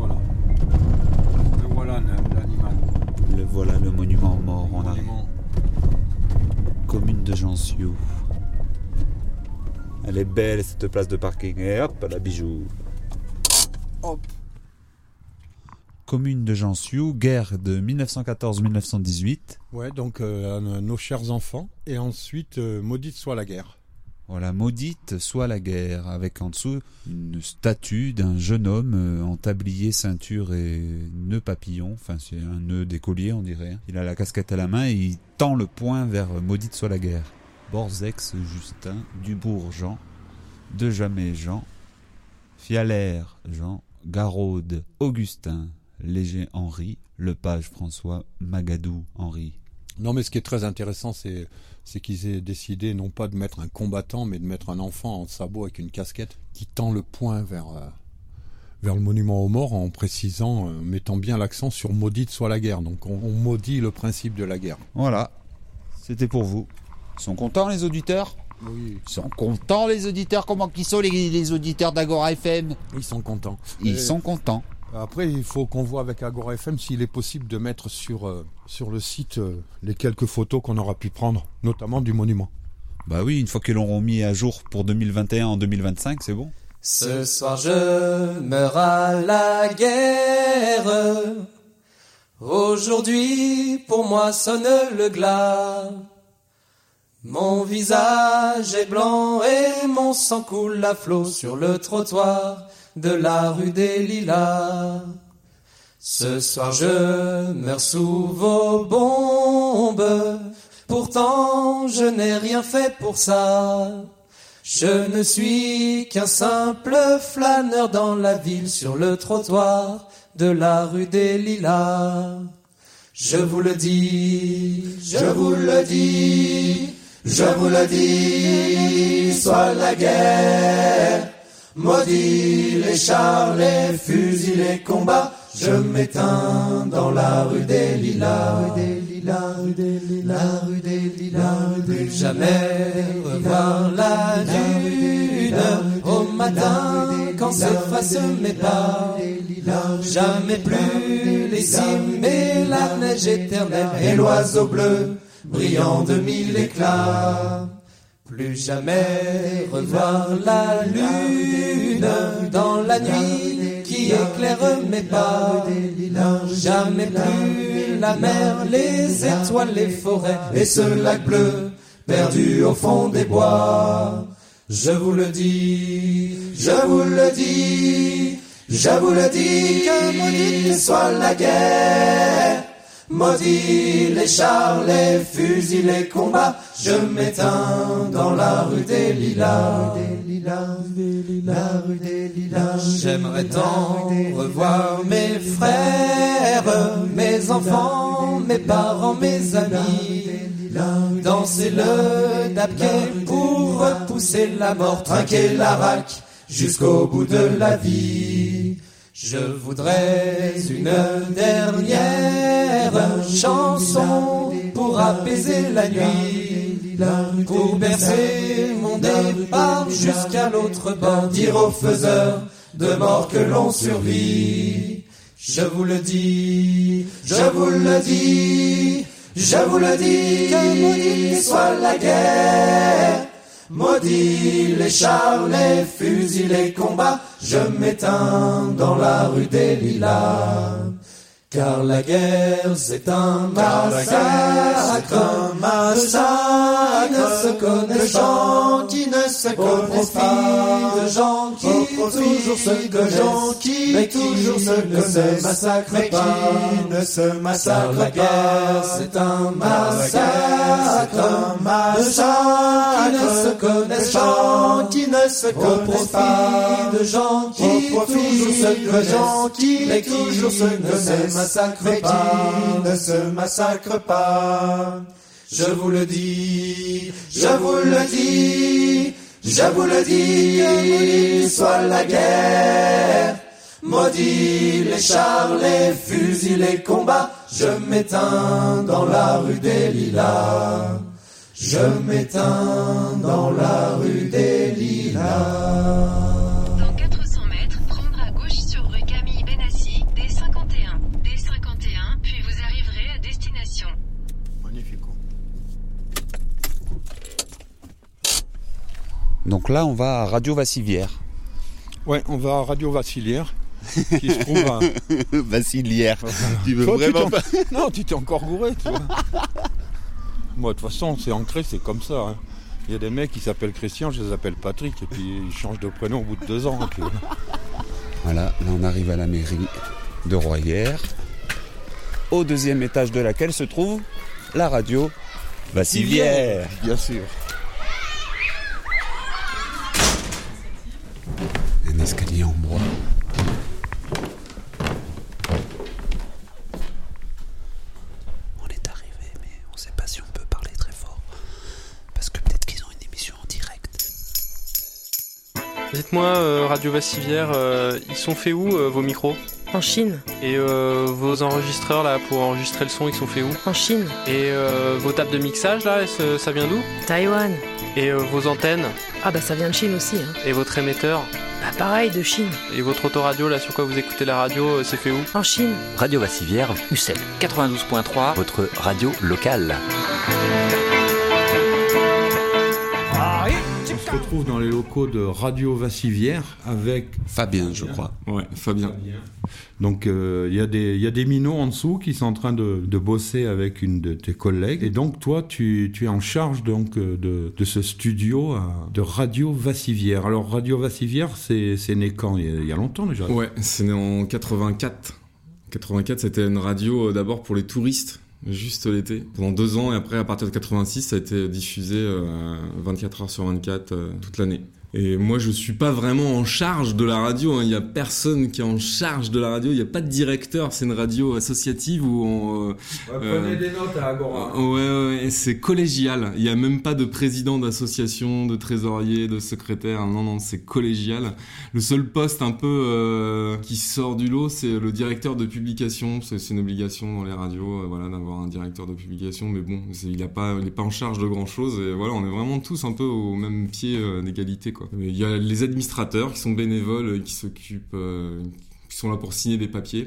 Le voilà, l'animal. Le voilà, le monument aux morts. On arrive. Commune de Gencius. Elle est belle, cette place de parking. Et hop, la bijou. Hop. Commune de Gencius, guerre de 1914-1918. Ouais, donc nos chers enfants. Et ensuite, maudite soit la guerre. Voilà, maudite soit la guerre, avec en dessous une statue d'un jeune homme en tablier, ceinture et nœud papillon. Enfin, c'est un nœud d'écolier, on dirait. Il a la casquette à la main et il tend le poing vers maudite soit la guerre. Borzex, Justin, Dubourg, Jean, Dejamet, Jean, Fialaire, Jean, Garaude, Augustin, Léger, Henri, Lepage, François, Magadou, Henri. Non, mais ce qui est très intéressant, c'est qu'ils aient décidé non pas de mettre un combattant, mais de mettre un enfant en sabot avec une casquette qui tend le poing vers le monument aux morts, en précisant, mettant bien l'accent sur maudite soit la guerre. Donc on maudit le principe de la guerre. Voilà, c'était pour vous. Ils sont contents, les auditeurs ? Oui. Ils sont contents, les auditeurs. Comment qu'ils sont, les auditeurs d'Agora FM ? Ils sont contents. Ils sont contents. Après, il faut qu'on voit avec Agora FM s'il est possible de mettre sur le site les quelques photos qu'on aura pu prendre, notamment du monument. Bah oui, une fois qu'ils l'auront mis à jour pour 2021 en 2025, c'est bon. Ce soir je meurs à la guerre. Aujourd'hui pour moi sonne le glas. Mon visage est blanc et mon sang coule à flot sur le trottoir de la rue des Lilas. Ce soir je meurs sous vos bombes. Pourtant je n'ai rien fait pour ça. Je ne suis qu'un simple flâneur dans la ville sur le trottoir de la rue des Lilas. Je vous le dis, je vous le dis, je vous le dis, soit la guerre. Maudit les chars, les fusils, les combats. Je m'éteins dans la rue des Lilas, rue des Lilas, rue des Lilas, rue des Lilas, plus jamais revoir la lune au matin quand s'effacent mes pas. Jamais plus les cimes et la neige éternelle et l'oiseau bleu brillant de mille éclats. Plus jamais revoir la lune dans la nuit qui éclaire mes pas. Jamais plus la mer, les étoiles, les forêts et ce lac bleu perdu au fond des bois. Je vous le dis, je vous le dis, je vous le dis, que maudite soit la guerre. Maudit les chars, les fusils, les combats. Je m'éteins dans la rue des Lilas, la rue des Lilas. J'aimerais tant revoir mes frères, mes enfants, mes parents, mes amis. Danser le dabquet pour repousser la mort, trinquer la raque jusqu'au bout de la vie. Je voudrais une dernière chanson pour apaiser la nuit, pour bercer mon départ jusqu'à l'autre bord, dire aux faiseurs de mort que l'on survit. Je vous le dis, je vous le dis, je vous le dis, que maudite soit la guerre. Maudit les chars, les fusils, les combats. Je m'éteins dans la rue des Lilas. Car la guerre c'est un massacre, un massacre, qui ne se connaissent, de gens qui ne se connaissent pas, de gens qui toujours se connaissent, mais toujours ne se massacrent pas, ne se massacrent pas. La guerre c'est un massacre, un massacre, qui ne se connaissent pas, qui ne se connaissent pas, de gens qui toujours se connaissent, mais toujours ne se massacre pas, ne se massacre pas. Je vous le dis, je vous le dis, je vous le dis, soit la guerre. Maudit les chars, les fusils, les combats, je m'éteins dans la rue des Lilas. Je m'éteins dans la rue des Lilas. Dans 400 mètres, prendre à gauche sur rue Camille Benassi, D51. D51, puis vous arriverez à destination. Magnifique. Donc là, on va à Radio Vassivière. Ouais, on va à Radio Vassilière, qui se trouve à... Vassilière. Tu veux Toi, vraiment pas... Non, tu t'es encore gouré, tu vois. Moi, de toute façon, c'est ancré, c'est comme ça. Hein. Il y a des mecs qui s'appellent Christian, je les appelle Patrick, et puis ils changent de prénom au bout de 2 ans. Et puis... Voilà, là on arrive à la mairie de Royères, au 2e étage de laquelle se trouve la radio Vassivière. Bien sûr. Un escalier en bois. On est arrivé, mais on ne sait pas si on peut parler très fort. Parce que peut-être qu'ils ont une émission en direct. Dites-moi, Radio Vassivière, ils sont faits où vos micros ? En Chine. Et vos enregistreurs là pour enregistrer le son, ils sont faits où ? En Chine. Et vos tables de mixage là, ça vient d'où ? Taïwan. Et vos antennes ? Ah bah ça vient de Chine aussi. Hein. Et votre émetteur ? Bah pareil, de Chine. Et votre autoradio là, sur quoi vous écoutez la radio, c'est fait où ? En Chine. Radio Vassivière, Ussel 92.3, votre radio locale. On se retrouve dans les locaux de Radio Vassivière avec... Fabien, je crois. Ouais, Fabien. Donc il y a des minots en dessous qui sont en train de bosser avec une de tes collègues. Et donc toi, tu es en charge donc, de ce studio de Radio Vassivière. Alors Radio Vassivière, c'est né quand ? Il y a longtemps déjà ? Ouais, c'est né en 84. 84, c'était une radio d'abord pour les touristes. Juste l'été, pendant 2 ans, et après à partir de 86, ça a été diffusé 24 heures sur 24 toute l'année. Et moi, je suis pas vraiment en charge de la radio, hein. Il y a personne qui est en charge de la radio, il y a pas de directeur, c'est une radio associative où on... prenez des notes à Agora. Ouais, c'est collégial, il y a même pas de président d'association, de trésorier, de secrétaire, non, c'est collégial. Le seul poste un peu qui sort du lot, c'est le directeur de publication, c'est une obligation dans les radios, voilà, d'avoir un directeur de publication, mais bon, il est pas en charge de grand chose, et voilà, on est vraiment tous un peu au même pied d'égalité, quoi. Il y a les administrateurs qui sont bénévoles, qui s'occupent, qui sont là pour signer des papiers.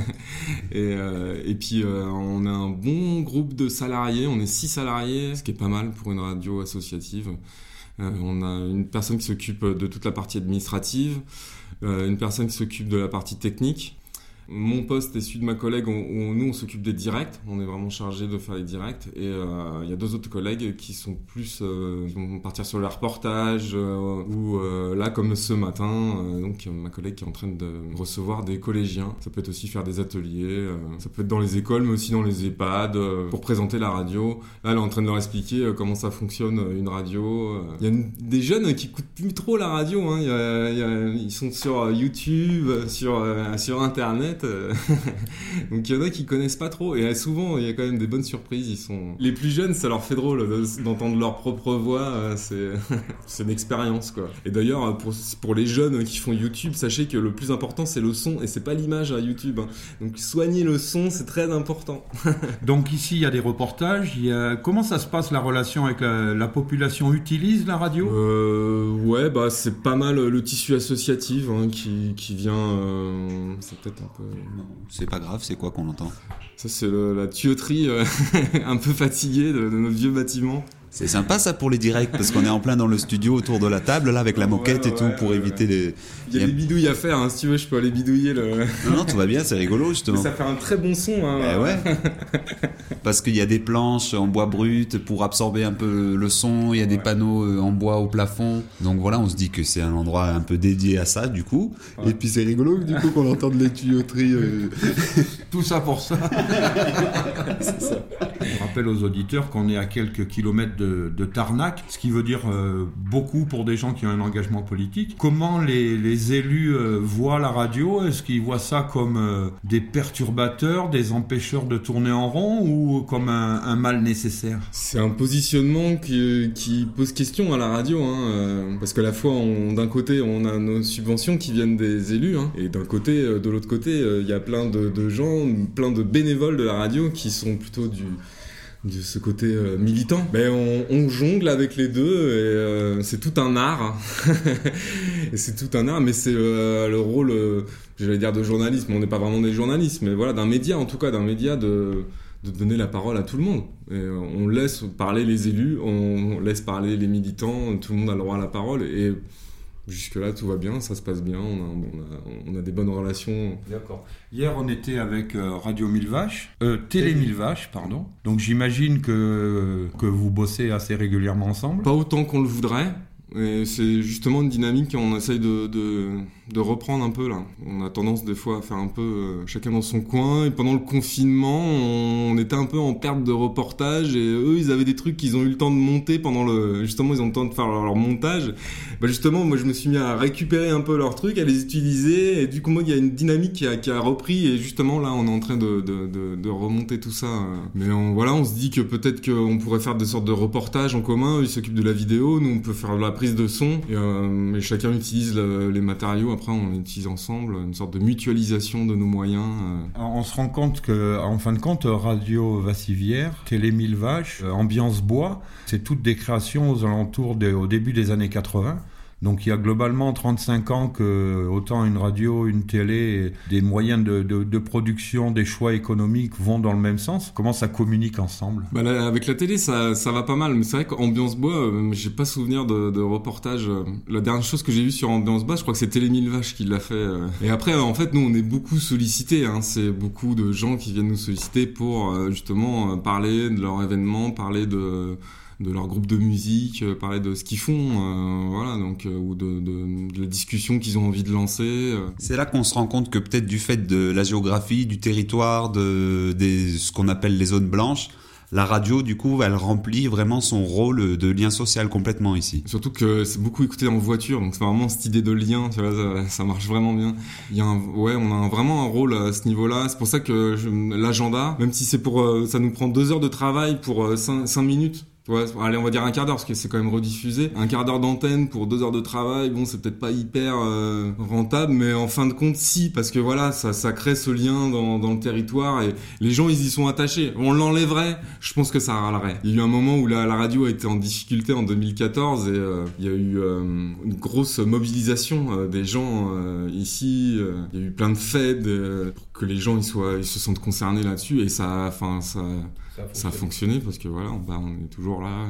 et puis on a un bon groupe de salariés, on est 6 salariés, ce qui est pas mal pour une radio associative. On a une personne qui s'occupe de toute la partie administrative, une personne qui s'occupe de la partie technique. Mon poste et celui de ma collègue, nous on s'occupe des directs, on est vraiment chargé de faire les directs, et il y a 2 autres collègues qui sont plus, qui vont partir sur le reportage, ou là comme ce matin, donc ma collègue qui est en train de recevoir des collégiens. Ça peut être aussi faire des ateliers, ça peut être dans les écoles mais aussi dans les EHPAD, pour présenter la radio. Là elle est en train de leur expliquer comment ça fonctionne une radio. Il y a des jeunes qui écoutent plus trop la radio, hein. Ils sont sur YouTube, sur Internet. Donc il y en a qui connaissent pas trop, et souvent il y a quand même des bonnes surprises. Les plus jeunes, ça leur fait drôle d'entendre leur propre voix, c'est une expérience, quoi. Et d'ailleurs pour les jeunes qui font YouTube, sachez que le plus important c'est le son et c'est pas l'image à YouTube, hein. Donc soigner le son, c'est très important. Donc ici il y a des reportages, comment ça se passe la relation avec la population? Utilise la radio? Ouais, bah c'est pas mal le tissu associatif, hein, qui vient, c'est peut-être un peu... Non, c'est pas grave, c'est quoi qu'on entend? Ça, c'est la tuyauterie un peu fatiguée de notre vieux bâtiment. C'est sympa ça pour les directs, parce qu'on est en plein dans le studio autour de la table là avec la moquette et tout pour éviter les... Il y a des bidouilles à faire, hein, si tu veux je peux aller bidouiller le... Non, tout va bien, c'est rigolo justement. Mais ça fait un très bon son, hein. Ouais. Parce qu'il y a des planches en bois brut pour absorber un peu le son, il y a des panneaux en bois au plafond. Donc voilà, on se dit que c'est un endroit un peu dédié à ça du coup. Et puis c'est rigolo du coup qu'on entende les tuyauteries. Tout ça pour ça. C'est ça. Je rappelle aux auditeurs qu'on est à quelques kilomètres de Tarnac, ce qui veut dire beaucoup pour des gens qui ont un engagement politique. Comment les élus voient la radio? Est-ce qu'ils voient ça comme des perturbateurs, des empêcheurs de tourner en rond ou comme un mal nécessaire? C'est un positionnement qui pose question à la radio, parce qu'à la fois, d'un côté, on a nos subventions qui viennent des élus, et de l'autre côté, il y a plein de gens, plein de bénévoles de la radio qui sont plutôt de ce côté militant. Mais on jongle avec les deux et c'est tout un art. Et c'est tout un art, mais c'est le rôle, j'allais dire de journalisme. On n'est pas vraiment des journalistes, mais voilà, d'un média en tout cas, de donner la parole à tout le monde. Et on laisse parler les élus, on laisse parler les militants, tout le monde a le droit à la parole et jusque-là, tout va bien, ça se passe bien, on a des bonnes relations. D'accord. Hier, on était avec Radio Mille Vaches, Télé Mille Vaches, pardon. Donc j'imagine que vous bossez assez régulièrement ensemble. Pas autant qu'on le voudrait. Et c'est justement une dynamique qu'on essaye de reprendre un peu là. On a tendance des fois à faire un peu chacun dans son coin. Et pendant le confinement, on était un peu en perte de reportage. Et eux, ils avaient des trucs qu'ils ont eu le temps de monter justement, ils ont le temps de faire leur montage. Justement, moi, je me suis mis à récupérer un peu leurs trucs, à les utiliser. Et du coup, moi, il y a une dynamique qui a repris. Et justement, là, on est en train de remonter tout ça. Mais on se dit que peut-être qu'on pourrait faire des sortes de reportages en commun. Ils s'occupent de la vidéo, nous, on peut faire de la prise de son. Et chacun utilise les matériaux. Après, on utilise ensemble une sorte de mutualisation de nos moyens. On se rend compte qu'en fin de compte, Radio Vassivière, Télé Mille Vaches, Ambiance Bois, c'est toutes des créations aux alentours au début des années 80. Donc il y a globalement 35 ans que autant une radio, une télé, des moyens de production, des choix économiques vont dans le même sens. Comment ça communique ensemble? Là, avec la télé, ça va pas mal. Mais c'est vrai qu'Ambiance Bois, j'ai pas souvenir de reportage. La dernière chose que j'ai vue sur Ambiance Bois, je crois que c'est Télé Mille Vaches qui l'a fait. Et après, en fait, nous, on est beaucoup sollicités. C'est beaucoup de gens qui viennent nous solliciter pour justement parler de leur événement, parler de leur groupe de musique, parler de ce qu'ils font, voilà, donc ou de la discussion qu'ils ont envie de lancer. C'est là qu'on se rend compte que peut-être du fait de la géographie, du territoire, ce qu'on appelle les zones blanches, la radio, du coup, elle remplit vraiment son rôle de lien social complètement ici. Surtout que c'est beaucoup écouté en voiture, donc c'est vraiment cette idée de lien, tu vois, ça marche vraiment bien. On a vraiment un rôle à ce niveau-là. C'est pour ça que l'agenda, même si c'est ça nous prend 2 heures de travail pour 5 minutes. Ouais, allez, on va dire un quart d'heure parce que c'est quand même rediffusé. Un quart d'heure d'antenne pour 2 heures de travail, bon, c'est peut-être pas hyper rentable, mais en fin de compte, si, parce que voilà, ça crée ce lien dans le territoire et les gens, ils y sont attachés. On l'enlèverait, je pense que ça râlerait. Il y a eu un moment où la radio a été en difficulté en 2014 et il y a eu une grosse mobilisation des gens ici. Il y a eu plein de fêtes pour que les gens ils se sentent concernés là-dessus et ça a fonctionné parce que voilà, on est toujours là.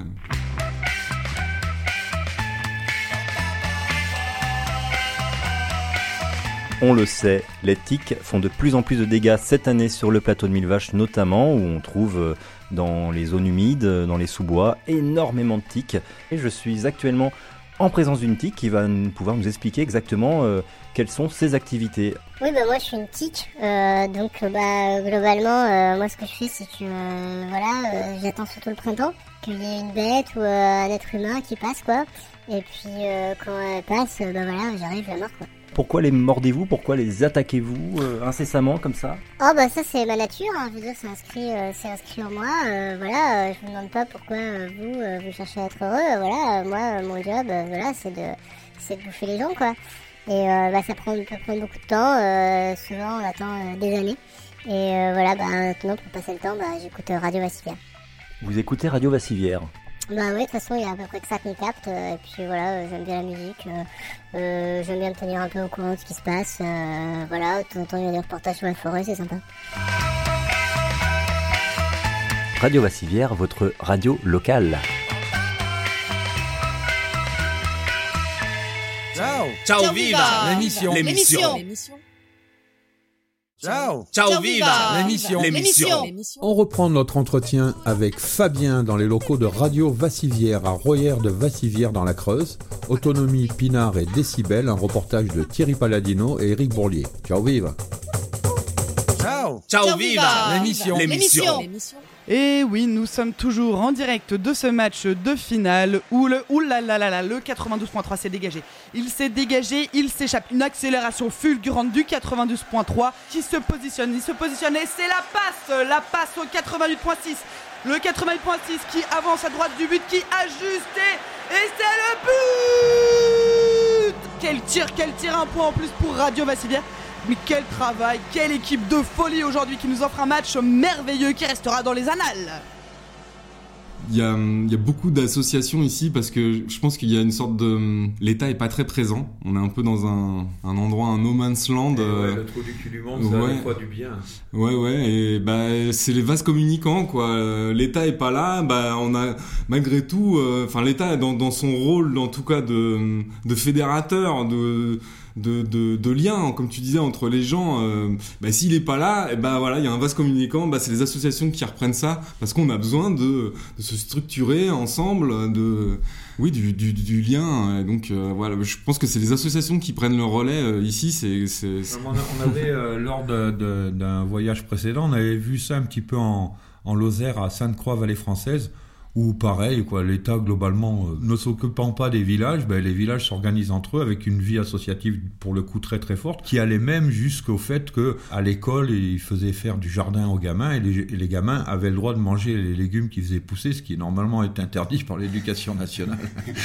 On le sait, les tiques font de plus en plus de dégâts cette année sur le plateau de Mille Vaches notamment, où on trouve dans les zones humides, dans les sous-bois, énormément de tiques. Et je suis actuellement en présence d'une tique qui va pouvoir nous expliquer exactement quelles sont ses activités. Oui, moi je suis une tique, donc globalement, moi ce que je fais c'est que j'attends surtout le printemps, qu'il y ait une bête ou un être humain qui passe quoi, et puis quand elle passe, j'arrive, je la mords quoi. Pourquoi les mordez-vous? Pourquoi les attaquez-vous incessamment comme ça? Oh ça c'est ma nature, je veux dire c'est inscrit en moi, je vous demande pas pourquoi vous cherchez à être heureux, moi mon job c'est de bouffer les gens quoi. Et ça peut prendre beaucoup de temps, souvent on attend des années. Et maintenant pour passer le temps, j'écoute Radio Vassivière. Vous écoutez Radio Vassivière? Oui, de toute façon il y a à peu près que ça qu'on capte, et puis j'aime bien la musique, j'aime bien me tenir un peu au courant de ce qui se passe, de temps en temps il y a des reportages sur la forêt, c'est sympa. Radio Vassivière, votre radio locale. Ciao viva l'émission. Ciao viva l'émission. On reprend notre entretien avec Fabien dans les locaux de Radio Vassivière à Royères de Vassivière dans la Creuse. Autonomie, Pinard et Décibel, un reportage de Thierry Palladino et Éric Bourlier. Ciao viva. Ciao. Ciao. Ciao viva. L'émission. Et oui, nous sommes toujours en direct de ce match de finale où le 92.3 s'est dégagé. Il s'est s'échappe. Une accélération fulgurante du 92.3 qui se positionne. Il se positionne et c'est la passe au 88.6. Le 88.6 qui avance à droite du but, qui ajuste et c'est le but. Quel tir, un point en plus pour Radio Vassivière. Mais quel travail, quelle équipe de folie aujourd'hui qui nous offre un match merveilleux qui restera dans les annales. Il y a beaucoup d'associations ici parce que je pense qu'il y a une sorte de... L'État est pas très présent. On est un peu dans un endroit, un no man's land. Le trou du cul du monde, ça a des fois du bien. Ouais, et c'est les vases communicants, quoi. L'État est pas là, on a malgré tout... l'État dans son rôle, en tout cas, de fédérateur, de lien, comme tu disais, entre les gens. S'il est pas là, il y a un vase communicant, c'est les associations qui reprennent ça parce qu'on a besoin de se structurer ensemble, du lien. Donc je pense que c'est les associations qui prennent le relais ici. On avait lors d'un voyage précédent, on avait vu ça un petit peu en Lozère, à Sainte-Croix-Vallée Française. Où pareil, l'État globalement ne s'occupant pas des villages, les villages s'organisent entre eux avec une vie associative pour le coup très très forte, qui allait même jusqu'au fait que à l'école ils faisaient faire du jardin aux gamins et les gamins avaient le droit de manger les légumes qu'ils faisaient pousser, ce qui normalement est interdit par l'éducation nationale.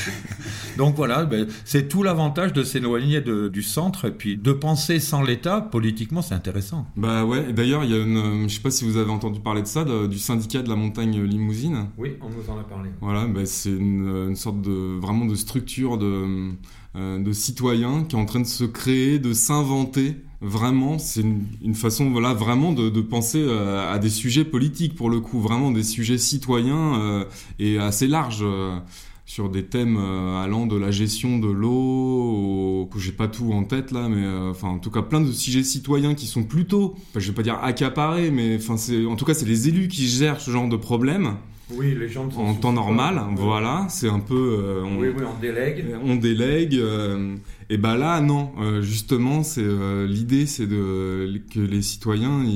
Donc voilà, c'est tout l'avantage de s'éloigner du centre et puis de penser sans l'État. Politiquement, c'est intéressant. Et d'ailleurs il y a je sais pas si vous avez entendu parler de ça, du syndicat de la montagne Limousine. Oui, on nous en a parlé. Voilà, c'est une sorte de structure de citoyens qui est en train de se créer, de s'inventer. Vraiment, c'est une façon vraiment de penser à des sujets politiques, pour le coup, vraiment des sujets citoyens et assez larges. Sur des thèmes allant de la gestion de l'eau, que j'ai pas tout en tête là, mais en tout cas plein de sujets citoyens qui sont plutôt, je vais pas dire accaparés, mais en tout cas c'est les élus qui gèrent ce genre de problème. Oui, les gens en temps normal, voilà, c'est un peu... on délègue. On délègue, et là, non, justement, l'idée, c'est que les citoyens,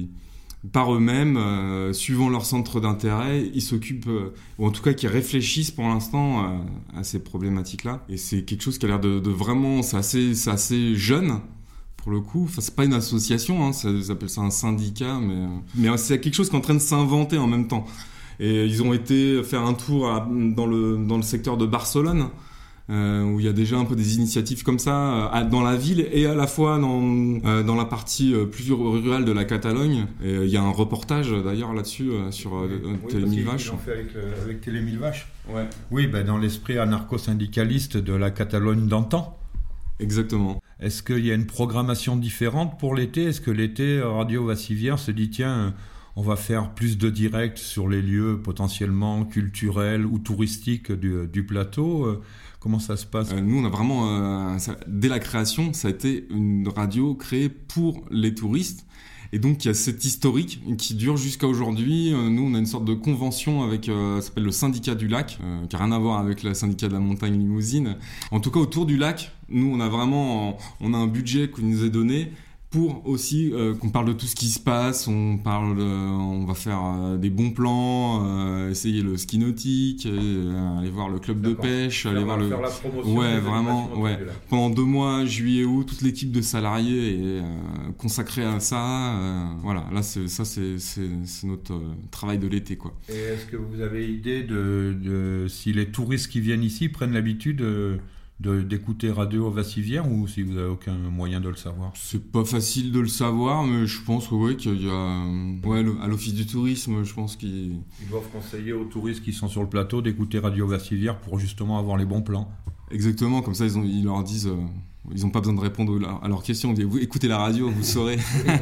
par eux-mêmes, suivant leur centre d'intérêt, ils s'occupent, ou en tout cas qui réfléchissent pour l'instant à ces problématiques-là. Et c'est quelque chose qui a l'air de vraiment... C'est assez jeune, pour le coup. C'est pas une association, ils appellent ça un syndicat, mais c'est quelque chose qui est en train de s'inventer en même temps. Et ils ont été faire un tour dans le secteur de Barcelone, où il y a déjà un peu des initiatives comme ça dans la ville et à la fois dans la partie plus rurale de la Catalogne. Et il y a un reportage d'ailleurs là-dessus sur Télé 1000 Vaches. Ils l'ont fait avec Télé 1000 Vaches. Ouais. Oui, dans l'esprit anarcho-syndicaliste de la Catalogne d'antan. Exactement. Est-ce qu'il y a une programmation différente pour l'été ? Est-ce que l'été, Radio Vassivière se dit tiens, on va faire plus de directs sur les lieux potentiellement culturels ou touristiques du plateau. Comment ça se passe ? Nous, on a vraiment... dès la création, ça a été une radio créée pour les touristes. Et donc, il y a cette historique qui dure jusqu'à aujourd'hui. Nous, on a une sorte de convention avec... ça s'appelle le syndicat du lac, qui n'a rien à voir avec le syndicat de la montagne Limousine. En tout cas, autour du lac, nous, on a un budget qui nous est donné pour aussi qu'on parle de tout ce qui se passe, on va faire des bons plans, essayer le ski nautique, aller voir le club de pêche, aller voir faire la promotion. Ouais, vraiment, ouais. Pendant 2 mois, juillet, août, toute l'équipe de salariés est consacrée à ça. Voilà, là c'est notre travail de l'été, quoi. Et est-ce que vous avez idée de si les touristes qui viennent ici prennent l'habitude d'écouter Radio Vassivière ou si vous n'avez aucun moyen de le savoir ? C'est pas facile de le savoir, mais je pense qu'il y a... à l'Office du tourisme, je pense qu'ils... Ils doivent conseiller aux touristes qui sont sur le plateau d'écouter Radio Vassivière pour justement avoir les bons plans. Exactement, comme ça ils leur disent... ils n'ont pas besoin de répondre à leurs questions. On dit, vous écoutez la radio, vous saurez.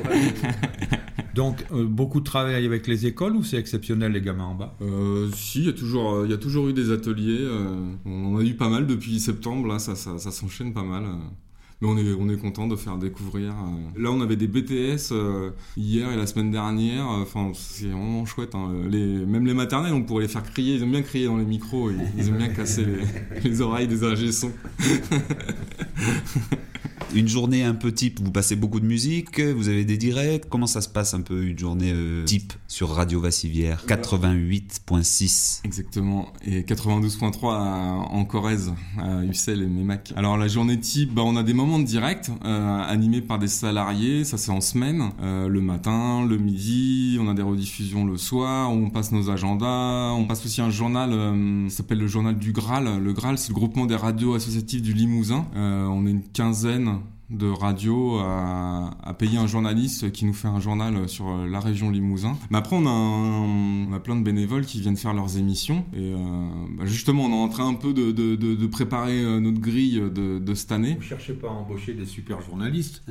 Donc, beaucoup de travail avec les écoles ou c'est exceptionnel les gamins en bas ? Si, il y a toujours eu des ateliers. On en a eu pas mal depuis septembre. Là, ça s'enchaîne pas mal. Mais on est content de faire découvrir. Là, on avait des BTS hier et la semaine dernière. Enfin, c'est vraiment chouette. Même les maternelles, on pourrait les faire crier. Ils aiment bien crier dans les micros. Ils aiment bien casser les oreilles des ingé-sons. Une journée un peu type, vous passez beaucoup de musique, vous avez des directs. Comment ça se passe un peu une journée type sur Radio Vassivière 88.6? Exactement, et 92.3 en Corrèze, à Ussel et Mémac. Alors la journée type, on a des moments de direct animés par des salariés, ça c'est en semaine, le matin, le midi, on a des rediffusions le soir, on passe nos agendas, on passe aussi un journal, ça s'appelle le journal du Graal. Le Graal, c'est le groupement des radios associatives du Limousin. On est une quinzaine de radio à payer un journaliste qui nous fait un journal sur la région Limousin. Mais après, on a plein de bénévoles qui viennent faire leurs émissions. Et justement, on est en train un peu de préparer notre grille de cette année. Vous cherchez pas à embaucher des super journalistes?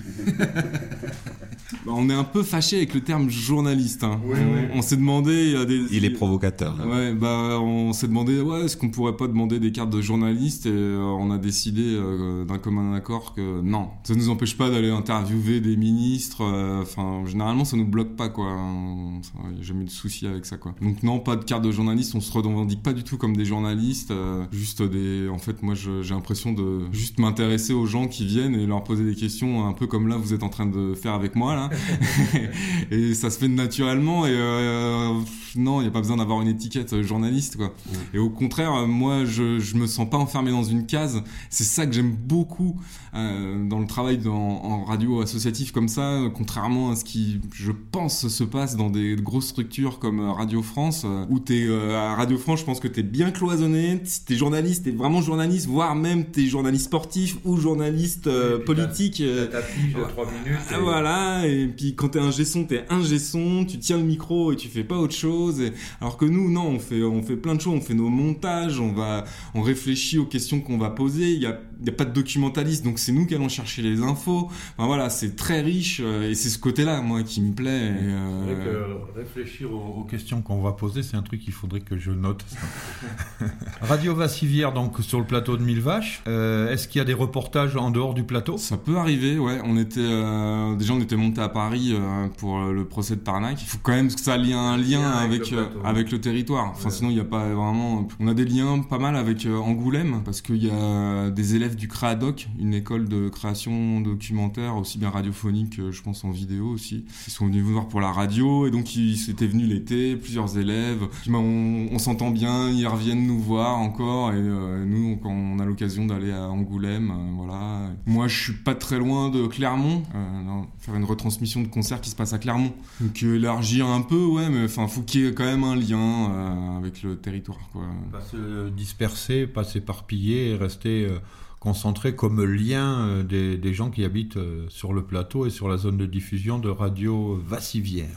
On est un peu fâché avec le terme journaliste. Hein. Oui. On s'est demandé... Il est provocateur. Ouais, on s'est demandé, est-ce qu'on pourrait pas demander des cartes de journaliste, et on a décidé d'un commun accord que non, ça nous empêche pas d'aller interviewer des ministres. Généralement, ça nous bloque pas, quoi. Il y a jamais eu de souci avec ça, quoi. Donc non, pas de carte de journaliste. On se revendique pas du tout comme des journalistes. Juste des. En fait, moi, j'ai l'impression de juste m'intéresser aux gens qui viennent et leur poser des questions, un peu comme là, vous êtes en train de faire avec moi, là. Et ça se fait naturellement. Et non, il y a pas besoin d'avoir une étiquette journaliste, quoi. Et au contraire, moi, je me sens pas enfermé dans une case. C'est ça que j'aime beaucoup dans le travail en radio associative comme ça, contrairement à ce qui, je pense, se passe dans des grosses structures comme Radio France, où à Radio France, je pense que t'es bien cloisonné. Si t'es journaliste, t'es vraiment journaliste, voire même t'es journaliste sportif ou journaliste politique. T'as pige de 3 minutes. Voilà, et puis quand t'es ingé son, tu tiens le micro et tu fais pas autre chose. Alors que nous, non, on fait plein de choses, on fait nos montages, on réfléchit aux questions qu'on va poser. Il y a pas de documentaliste, donc c'est nous qui allons chercher les infos. Enfin voilà, c'est très riche, et c'est ce côté-là, moi, qui me plaît. C'est vrai que réfléchir aux questions qu'on va poser, c'est un truc qu'il faudrait que je note. Radio Vassivière, donc sur le plateau de Mille Vaches. Est-ce qu'il y a des reportages en dehors du plateau? Ça peut arriver, ouais. On était monté à Paris pour le procès de Parnac. Il faut quand même que ça ait un lien avec le territoire. Enfin, sinon, il n'y a pas vraiment... On a des liens pas mal avec Angoulême, parce qu'il y a des élèves du CREADOC, une école de création documentaire, aussi bien radiophonique, je pense en vidéo aussi. Ils sont venus nous voir pour la radio, et donc ils s'étaient venus l'été, plusieurs élèves. On s'entend bien, ils reviennent nous voir encore, et nous, quand on a l'occasion d'aller à Angoulême, voilà. Moi, je suis pas très loin de Clermont, faire une retransmission de concert qui se passe à Clermont. Donc élargir un peu, ouais, mais enfin, faut qu'il y ait quand même un lien avec le territoire, quoi. Pas se disperser, pas s'éparpiller, et rester concentré comme lien des gens qui habitent sur le plateau et sur la zone de diffusion de Radio Vassivière.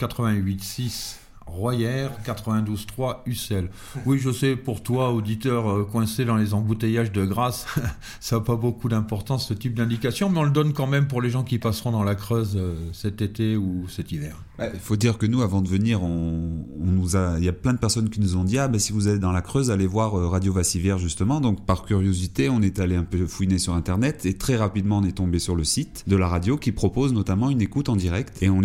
88.6 Royères, 92.3 Ussel. Oui, je sais, pour toi, auditeur coincé dans les embouteillages de Grasse, ça n'a pas beaucoup d'importance, ce type d'indication, mais on le donne quand même pour les gens qui passeront dans la Creuse cet été ou cet hiver. Il faut dire que nous, avant de venir, il y a plein de personnes qui nous ont dit si vous êtes dans la Creuse, allez voir Radio Vassivière, justement. Donc, par curiosité, on est allé un peu fouiner sur Internet, et très rapidement, on est tombé sur le site de la radio qui propose notamment une écoute en direct. Et on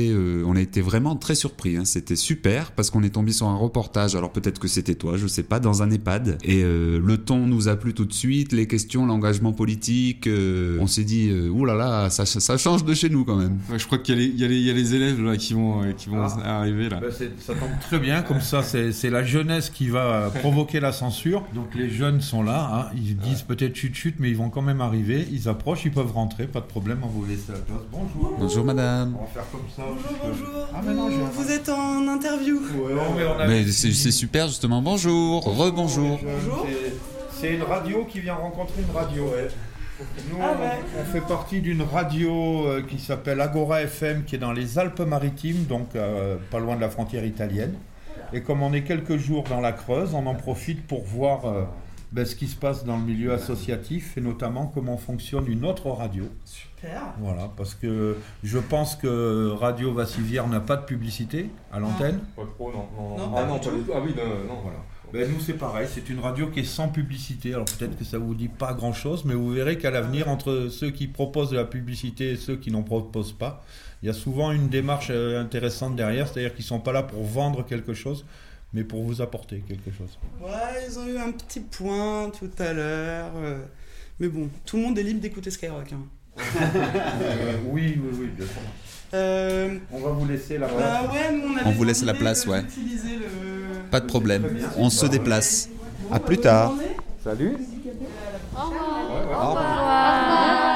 a été vraiment très surpris. C'était super, parce qu'on est tombé sur un reportage. Alors, peut-être que c'était toi, je sais pas, dans un EHPAD. Et le ton nous a plu tout de suite, les questions, l'engagement politique. On s'est dit, oulala, ça change de chez nous quand même. Ouais, je crois qu'il y a les élèves là qui vont arriver là. Ça tombe très bien, comme ça c'est la jeunesse qui va provoquer la censure. Donc les jeunes sont là, ils disent peut-être chut, mais ils vont quand même arriver, ils approchent, ils peuvent rentrer, pas de problème, on vous laisse la place. Bonjour. Bonjour madame. On va faire comme ça. Bonjour. Vous êtes en interview. Mais c'est super justement. Bonjour. Rebonjour. Bonjour. C'est une radio qui vient rencontrer une radio. Nous, on fait partie d'une radio qui s'appelle Agora FM, qui est dans les Alpes-Maritimes, donc pas loin de la frontière italienne. Et comme on est quelques jours dans la Creuse, on en profite pour voir ce qui se passe dans le milieu associatif, et notamment comment fonctionne une autre radio. Super. Voilà, parce que je pense que Radio Vassivière n'a pas de publicité à l'antenne. Pas trop, non. Pas du tout. Ah oui, non, voilà. Nous c'est pareil, c'est une radio qui est sans publicité. Alors peut-être que ça vous dit pas grand chose, mais vous verrez qu'à l'avenir, entre ceux qui proposent de la publicité et ceux qui n'en proposent pas, il y a souvent une démarche intéressante derrière, c'est-à-dire qu'ils sont pas là pour vendre quelque chose, mais pour vous apporter quelque chose. Ouais, ils ont eu un petit point tout à l'heure, Mais bon, tout le monde est libre d'écouter Skyrock. Hein. Oui, bien sûr. On va vous laisser la place. Bah ouais, nous, On vous laisse la place, ouais. Pas de problème. On se déplace. À plus tard. Salut. Au revoir.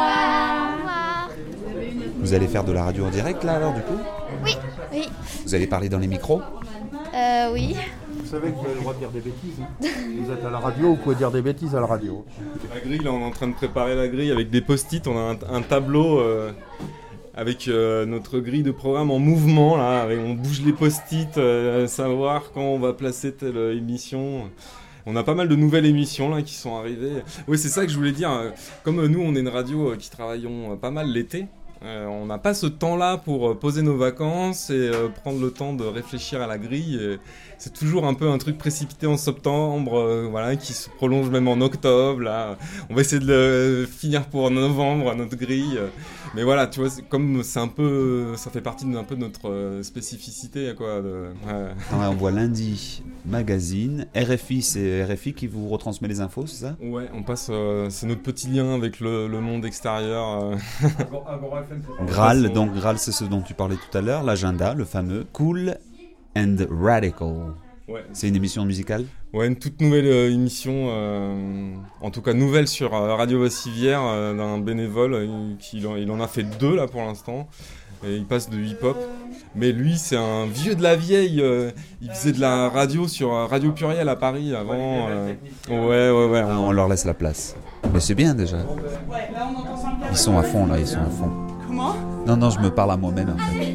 Vous allez faire de la radio en direct là alors du coup ? Oui. Vous allez parler dans les micros ? Oui. Vous savez que vous avez le droit de dire des bêtises. Hein. Vous êtes à la radio, vous pouvez dire des bêtises à la radio. La grille, là on est en train de préparer la grille avec des post-it. On a un tableau avec notre grille de programme en mouvement. Là, on bouge les post-it, savoir quand on va placer telle émission. On a pas mal de nouvelles émissions là qui sont arrivées. Oui, c'est ça que je voulais dire. Comme nous, on est une radio qui travaillons pas mal l'été. On n'a pas ce temps-là pour poser nos vacances et prendre le temps de réfléchir à la grille. C'est toujours un peu un truc précipité en septembre, voilà, qui se prolonge même en octobre. Là, on va essayer de le finir pour novembre notre grille. Mais voilà, tu vois, comme c'est un peu, ça fait partie d'un peu de notre spécificité, quoi. Ouais, on voit lundi magazine, RFI, c'est RFI qui vous retransmet les infos, c'est ça ? Ouais, on passe, c'est notre petit lien avec le monde extérieur. Graal, donc Graal, c'est ce dont tu parlais tout à l'heure, l'agenda, le fameux Cool and Radical. Ouais. C'est une émission musicale ? Ouais, une toute nouvelle émission, en tout cas nouvelle sur Radio Bassivière, d'un bénévole. Il en a fait 2 là pour l'instant. Et il passe de hip-hop. Mais lui, c'est un vieux de la vieille. Il faisait de la radio sur Radio Pluriel à Paris avant. Ouais. On leur laisse la place. Mais c'est bien déjà. Ils sont à fond là, ils sont à fond. Comment ? Non, je me parle à moi-même en fait.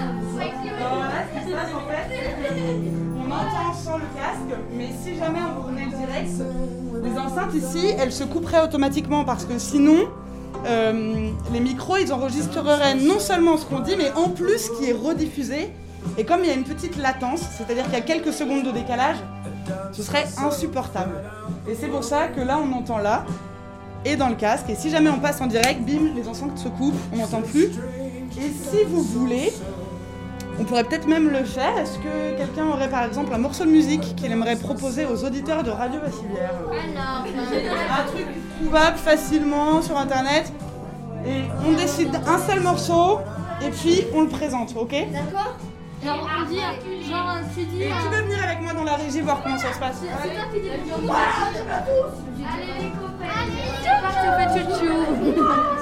On entend sans le casque, mais si jamais on prenait le direct, les enceintes ici, elles se couperaient automatiquement parce que sinon, les micros, ils enregistreraient non seulement ce qu'on dit, mais en plus ce qui est rediffusé. Et comme il y a une petite latence, c'est-à-dire qu'il y a quelques secondes de décalage, ce serait insupportable. Et c'est pour ça que là, on entend là, et dans le casque. Et si jamais on passe en direct, bim, les enceintes se coupent, on n'entend plus. Et si vous voulez, on pourrait peut-être même le faire. Est-ce que quelqu'un aurait par exemple un morceau de musique qu'il aimerait proposer aux auditeurs de Radio Bassivière ? Un truc trouvable facilement sur internet. Et on décide un seul morceau et puis on le présente, ok ? D'accord. Genre on dit, genre tu dis... Et tu veux venir avec moi dans la régie voir comment ça se passe ? C'est toi qui dis... Allez les copains, c'est parti, on fait tchou-tchou.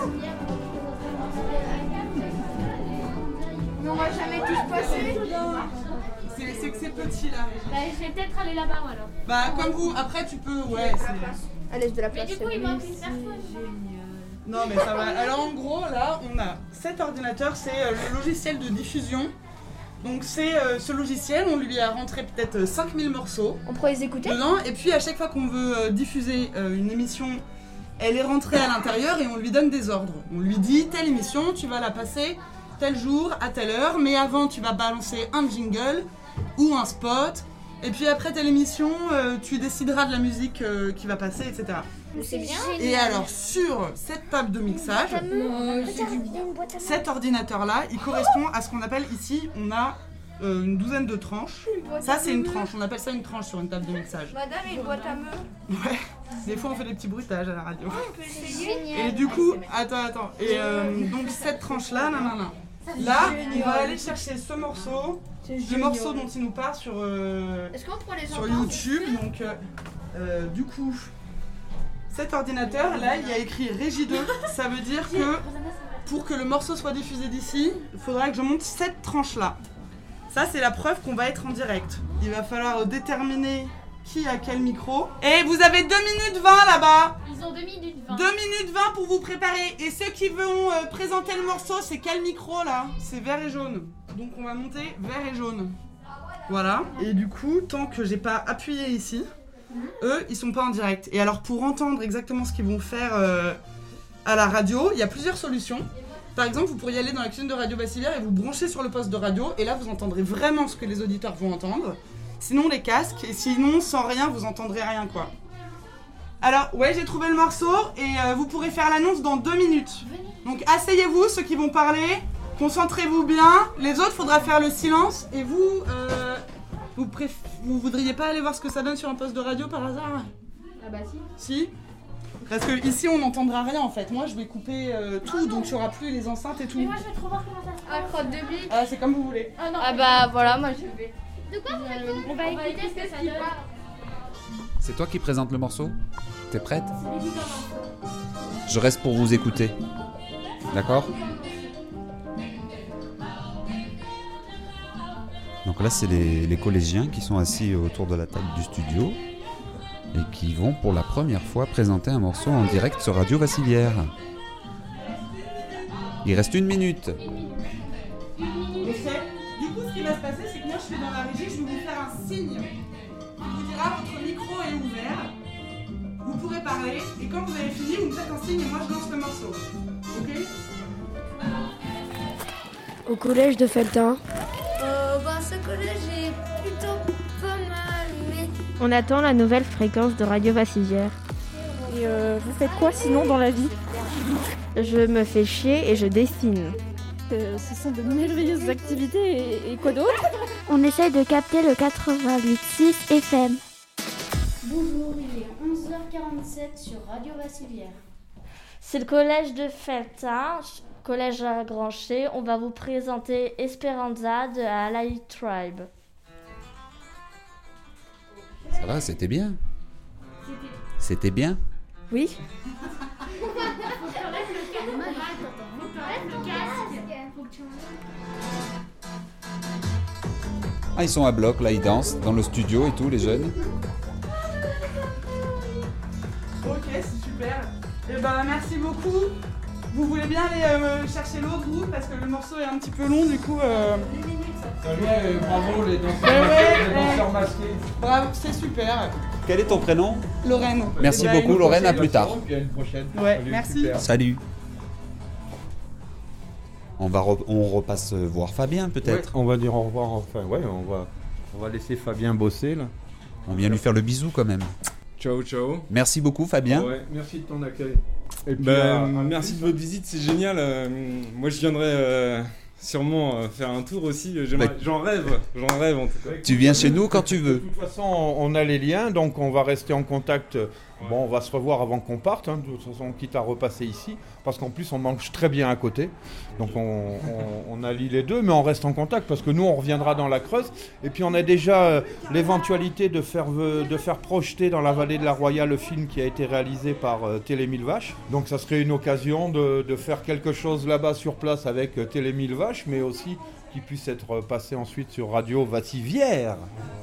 Mais on va jamais tous passer. C'est que c'est petit là. Bah je vais peut-être aller là-bas alors. Bah comme vous, après tu peux, ouais. Allez, de la place. Mais du coup il manque une personne. Non mais ça va. Alors en gros là, on a cet ordinateur, c'est le logiciel de diffusion. Donc c'est ce logiciel, on lui a rentré peut-être 5000 morceaux. On pourrait les écouter dedans, et puis à chaque fois qu'on veut diffuser une émission, elle est rentrée à l'intérieur et on lui donne des ordres. On lui dit telle émission, tu vas la passer tel jour, à telle heure, mais avant tu vas balancer un jingle ou un spot. Et puis après telle émission, tu décideras de la musique qui va passer, etc. C'est bien. Et alors sur cette table de mixage, cet ordinateur-là, il correspond à ce qu'on appelle ici, on a une douzaine de tranches. Ça c'est une tranche, on appelle ça une tranche sur une table de mixage. Madame, une boîte à meux. Ouais, des fois on fait des petits bruitages à la radio. On peut essayer. Et du coup, attends. Et donc cette tranche-là, là, on va aller chercher ce morceau, le morceau dont il nous parle sur YouTube. Donc, du coup, cet ordinateur, là, il y a écrit Régie 2. Ça veut dire que pour que le morceau soit diffusé d'ici, il faudra que je monte cette tranche-là. Ça, c'est la preuve qu'on va être en direct. Il va falloir déterminer qui a quel micro. Et vous avez 2 minutes 20 là-bas. Ils ont 2 minutes 20. 2 minutes 20 pour vous préparer. Et ceux qui vont présenter le morceau, c'est quel micro là ? C'est vert et jaune. Donc on va monter vert et jaune. Voilà. Et du coup, tant que j'ai pas appuyé ici, eux, ils sont pas en direct. Et alors pour entendre exactement ce qu'ils vont faire à la radio, il y a plusieurs solutions. Par exemple, vous pourriez aller dans la cuisine de Radio Bassivière et vous brancher sur le poste de radio. Et là, vous entendrez vraiment ce que les auditeurs vont entendre. Sinon, les casques. Et sinon, sans rien, vous entendrez rien, quoi. Alors, ouais, j'ai trouvé le morceau. Et vous pourrez faire l'annonce dans 2 minutes. Donc, asseyez-vous, ceux qui vont parler. Concentrez-vous bien. Les autres, faudra faire le silence. Et vous, vous voudriez pas aller voir ce que ça donne sur un poste de radio, par hasard ? Ah bah si. Si ? Parce que ici on n'entendra rien en fait. Moi je vais couper tout, donc il n'y aura plus les enceintes et tout. Mais moi je vais trop voir comment ça se passe. Crotte de bique. Ah, c'est comme vous voulez. Ah bah voilà, moi je vais. De quoi vous faites On va écouter ce que ça donne. C'est toi qui présente le morceau ? T'es prête ? Je reste pour vous écouter. D'accord ? Donc là, c'est les collégiens qui sont assis autour de la table du studio et qui vont pour la première fois présenter un morceau en direct sur Radio Vassivière. Il reste 1 minute. Du coup, ce qui va se passer, c'est que moi je suis dans la régie, je vais vous faire un signe qui vous dira votre micro est ouvert. Vous pourrez parler et quand vous avez fini, vous me faites un signe et moi je lance le morceau. Ok ? Au collège de Felletin. Ce collège est plutôt pas mal, mais... On attend la nouvelle fréquence de Radio Vassivière. Et vous faites quoi sinon dans la vie ? Je me fais chier et je dessine. Ce sont de merveilleuses activités et quoi d'autre ? On essaye de capter le 88.6 FM. Bonjour, il est 11h47 sur Radio Vassivière. C'est le collège de Felletin, collège à Grancher. On va vous présenter Esperanza de Alai Tribe. Ça va, c'était bien. C'était bien ? Oui. Ah, ils sont à bloc, là, ils dansent dans le studio et tout, les jeunes. Ok, c'est super. Eh ben, merci beaucoup. Vous voulez bien aller chercher l'autre vous parce que le morceau est un petit peu long, du coup... Salut, bravo les danseurs masqués. Bravo, c'est super. Quel est ton prénom ? Lorraine. Merci beaucoup, Lorraine, à plus tard. Puis à une prochaine. Ouais, Salut, merci. super. Salut. On repasse voir Fabien, peut-être. Ouais, on va dire au revoir, enfin, ouais, on va laisser Fabien bosser, là. On vient lui faire le bisou, quand même. Ciao, ciao. Merci beaucoup, Fabien. Ouais, merci de ton accueil. Et puis, merci de votre visite, c'est génial. Moi, je viendrai sûrement faire un tour aussi. J'en rêve en tout cas. Tu viens chez nous quand tu veux. De toute façon, on a les liens, donc on va rester en contact. Bon, on va se revoir avant qu'on parte, hein, de toute façon, quitte à repasser ici, parce qu'en plus, on mange très bien à côté. Donc, on allie les deux, mais on reste en contact, parce que nous, on reviendra dans la Creuse. Et puis, on a déjà l'éventualité de faire projeter dans la vallée de la Roya le film qui a été réalisé par Télé 1000 Vaches. Donc, ça serait une occasion de faire quelque chose là-bas sur place avec Télé 1000 Vaches, mais aussi qui puisse être passé ensuite sur Radio Vassivière.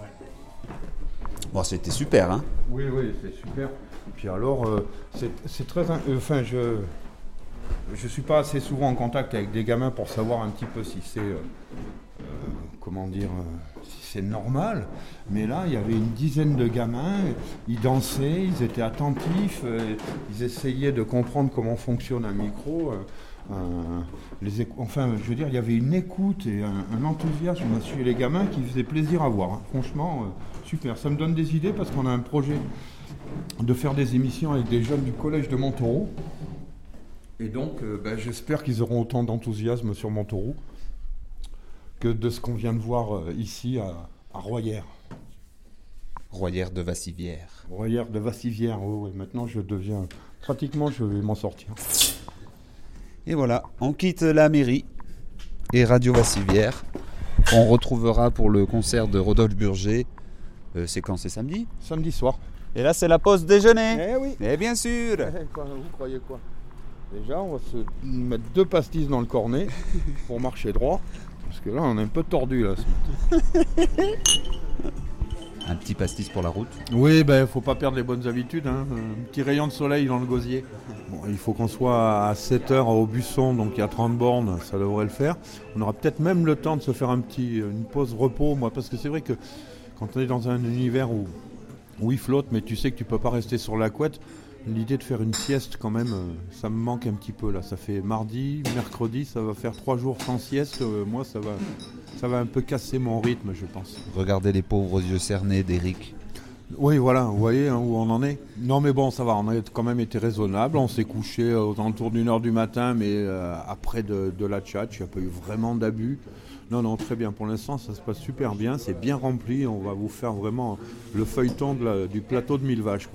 Bon, c'était super, hein ? Oui, c'est super. Et puis alors, c'est très... Enfin, je suis pas assez souvent en contact avec des gamins pour savoir un petit peu si c'est... comment dire... si c'est normal. Mais là, il y avait une dizaine de gamins. Ils dansaient, ils étaient attentifs. Ils essayaient de comprendre comment fonctionne un micro. Enfin, je veux dire, il y avait une écoute et un enthousiasme chez les gamins qui faisait plaisir à voir. Hein. Franchement, super. Ça me donne des idées parce qu'on a un projet de faire des émissions avec des jeunes du collège de Montauroux. Et donc, j'espère qu'ils auront autant d'enthousiasme sur Montauroux que de ce qu'on vient de voir ici à Royères. Royères de Vassivière. Royères de Vassivière, oui. Maintenant, je deviens... Pratiquement, je vais m'en sortir. Et voilà, on quitte la mairie et Radio Vassivière. On retrouvera pour le concert de Rodolphe Burger. C'est quand ? C'est samedi ? Samedi soir. Et là, c'est la pause déjeuner. Eh oui. Et bien sûr. Vous croyez quoi ? Déjà, on va se mettre 2 pastilles dans le cornet pour marcher droit. Parce que là, on est un peu tordu là. Un petit pastis pour la route. Oui, faut pas perdre les bonnes habitudes. Hein. Un petit rayon de soleil dans le gosier. Bon, il faut qu'on soit à 7h au Busson, donc il y a 30 bornes, ça devrait le faire. On aura peut-être même le temps de se faire une pause repos, moi, parce que c'est vrai que quand on est dans un univers où il flotte, mais tu sais que tu peux pas rester sur la couette, l'idée de faire une sieste quand même, ça me manque un petit peu là. Ça fait mardi, mercredi, ça va faire 3 jours sans sieste. Moi, ça va un peu casser mon rythme, je pense. Regardez les pauvres yeux cernés d'Eric. Oui, voilà, vous voyez hein, où on en est. Non, mais bon, ça va, on a quand même été raisonnable. On s'est couché aux alentours d'1h du matin, mais après de la tchatch, il n'y a pas eu vraiment d'abus. Non, très bien. Pour l'instant, ça se passe super bien. C'est bien rempli. On va vous faire vraiment le feuilleton du plateau de 1000 Vaches, quoi.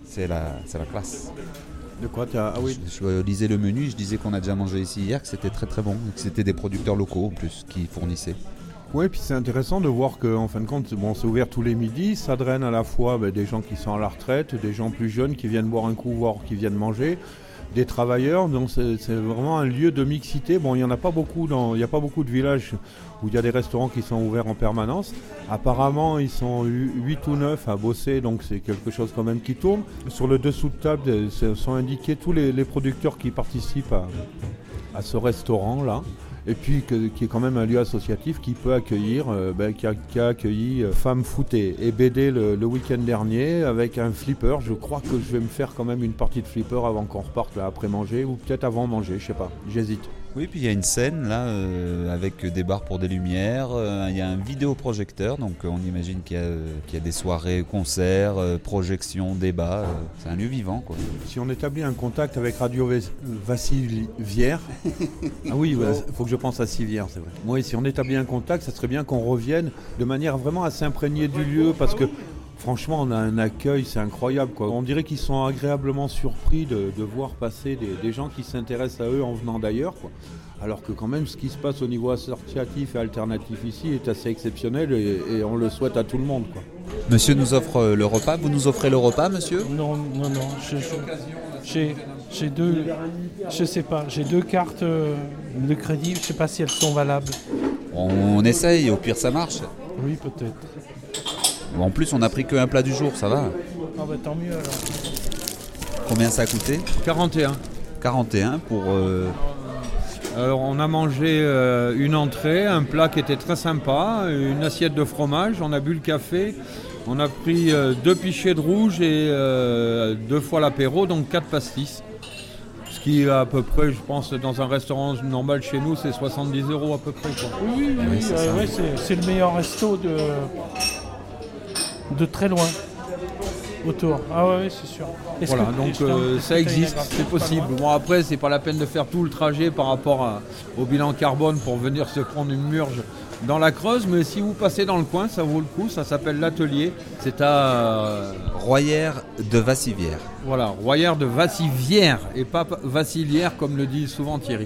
c'est la classe. De quoi ah oui. Je lisais le menu, je disais qu'on a déjà mangé ici hier, que c'était très très bon, et que c'était des producteurs locaux en plus qui fournissaient. Oui, puis c'est intéressant de voir qu'en fin de compte, c'est ouvert tous les midis, ça draine à la fois des gens qui sont à la retraite, des gens plus jeunes qui viennent boire un coup, voire qui viennent manger, des travailleurs, donc c'est vraiment un lieu de mixité. Bon, il n'y a pas beaucoup de villages où il y a des restaurants qui sont ouverts en permanence. Apparemment, ils sont 8 ou 9 à bosser, donc c'est quelque chose quand même qui tourne. Sur le dessous de table sont indiqués tous les producteurs qui participent à ce restaurant-là. Et puis qui est quand même un lieu associatif qui peut accueillir, qui a accueilli Femmes Foot et BD le week-end dernier avec un flipper. Je crois que je vais me faire quand même une partie de flipper avant qu'on reparte là, après manger, ou peut-être avant manger, je sais pas, j'hésite. Oui, puis il y a une scène là avec des bars pour des lumières, il y a un vidéoprojecteur, donc on imagine qu'il y a des soirées, concerts, projections, débats, c'est un lieu vivant quoi. Si on établit un contact avec Radio Vassivière, ah oui, il faut que je pense à Sivière, c'est vrai. Oui, si on établit un contact, ça serait bien qu'on revienne de manière vraiment à s'imprégner du lieu, parce que franchement, on a un accueil, c'est incroyable, quoi. On dirait qu'ils sont agréablement surpris de voir passer des gens qui s'intéressent à eux en venant d'ailleurs, quoi. Alors que quand même, ce qui se passe au niveau associatif et alternatif ici est assez exceptionnel et on le souhaite à tout le monde, quoi. Monsieur nous offre le repas. Vous nous offrez le repas, monsieur ? Non. J'ai deux, je sais pas, j'ai 2 cartes de crédit. Je sais pas si elles sont valables. On essaye, au pire ça marche. Oui, peut-être. Bon, en plus, on a pris qu'un plat du jour, ça va. Ah bah tant mieux alors. Combien ça a coûté ? 41. 41 pour... Alors, on a mangé une entrée, un plat qui était très sympa, une assiette de fromage, on a bu le café, on a pris 2 pichets de rouge et 2 fois l'apéro, donc 4 pastis. Ce qui à peu près, je pense, dans un restaurant normal chez nous, c'est 70 € à peu près, quoi. Oui, c'est le meilleur resto de très loin. Autour. Ah ouais, c'est sûr. Voilà, donc ça existe, c'est possible. Bon, après, c'est pas la peine de faire tout le trajet par rapport au bilan carbone pour venir se prendre une murge dans la Creuse, mais si vous passez dans le coin, ça vaut le coup. Ça s'appelle l'Atelier. C'est à Royère de Vassivière. Voilà, Royère de Vassivière et pas Vassilière comme le dit souvent Thierry.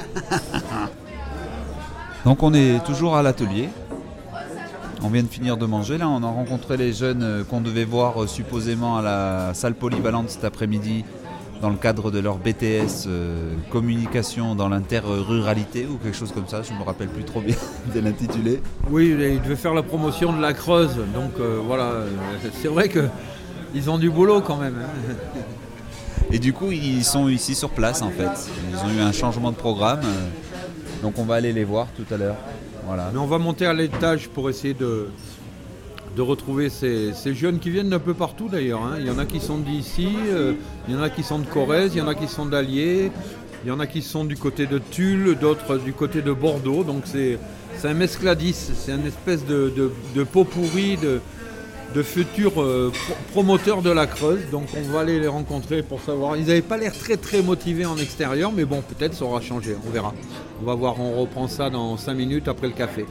Donc on est toujours à l'Atelier. On vient de finir de manger, là on a rencontré les jeunes qu'on devait voir supposément à la salle polyvalente cet après-midi dans le cadre de leur BTS communication dans l'interruralité ou quelque chose comme ça, je ne me rappelle plus trop bien de l'intitulé. Oui, ils devaient faire la promotion de la Creuse, donc voilà, c'est vrai qu'ils ont du boulot quand même. Et du coup ils sont ici sur place en fait, ils ont eu un changement de programme, donc on va aller les voir tout à l'heure. Voilà. Mais on va monter à l'étage pour essayer de retrouver ces jeunes qui viennent d'un peu partout d'ailleurs, hein. Il y en a qui sont d'ici, il y en a qui sont de Corrèze, il y en a qui sont d'Allier, il y en a qui sont du côté de Tulle, d'autres du côté de Bordeaux. Donc c'est un mescladis, c'est une espèce de pot pourri de futurs promoteurs de la Creuse. Donc on va aller les rencontrer pour savoir. Ils n'avaient pas l'air très très motivés en extérieur, mais bon, peut-être ça aura changé, on verra. On va voir, on reprend ça dans 5 minutes après le café.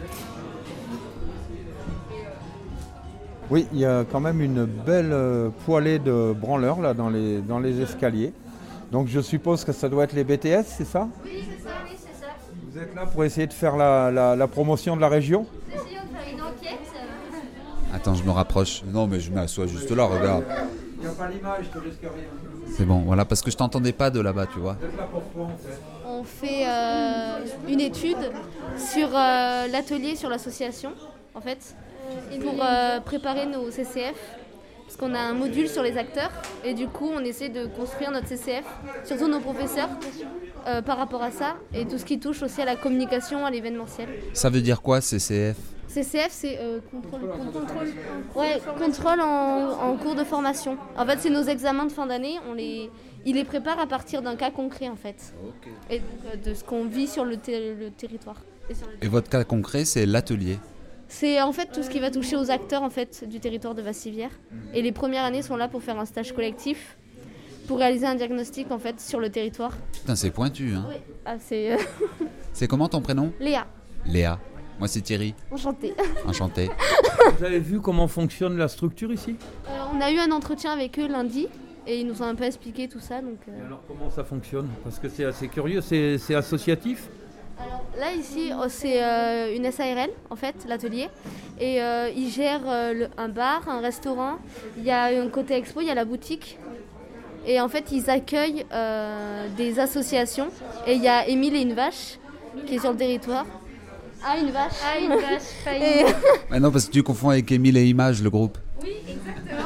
Oui, il y a quand même une belle poêlée de branleurs là dans les escaliers. Donc je suppose que ça doit être les BTS, c'est ça ? Oui, c'est ça. Vous êtes là pour essayer de faire la promotion de la région ? Essayons de faire une enquête. Attends, je me rapproche. Non, mais je m'assois juste là, regarde. Il n'y a pas l'image, je te risque rien. C'est bon, voilà, parce que je t'entendais pas de là-bas, tu vois. Vous êtes là pourquoi en fait ? On fait une étude sur l'atelier, sur l'association, en fait, pour préparer nos CCF. Parce qu'on a un module sur les acteurs et du coup on essaie de construire notre CCF, surtout nos professeurs, par rapport à ça et tout ce qui touche aussi à la communication, à l'événementiel. Ça veut dire quoi CCF ? CCF c'est contrôle en cours de formation. En fait c'est nos examens de fin d'année, ils les préparent à partir d'un cas concret en fait. Okay. Et donc, de ce qu'on vit sur le territoire. Et votre cas concret c'est l'atelier ? C'est en fait tout ce qui va toucher aux acteurs en fait, du territoire de Vassivière. Et les premières années sont là pour faire un stage collectif, pour réaliser un diagnostic en fait, sur le territoire. Putain, c'est pointu, hein. Oui. Ah, c'est... C'est comment ton prénom ? Léa. Léa. Moi, c'est Thierry. Enchanté. Enchanté. Vous avez vu comment fonctionne la structure ici ? On a eu un entretien avec eux lundi. Et ils nous ont un peu expliqué tout ça. Donc, Et alors comment ça fonctionne? Parce que c'est assez curieux, c'est associatif? Alors là ici c'est une SARL en fait, l'atelier. Et ils gèrent un bar, un restaurant. Il y a un côté expo, il y a la boutique. Et en fait ils accueillent des associations. Et il y a Émile et une vache qui est sur le territoire. Ah, une vache. Ah, une vache, pas une. Ah non, parce que tu confonds avec Émile et Images, le groupe. Oui, exactement.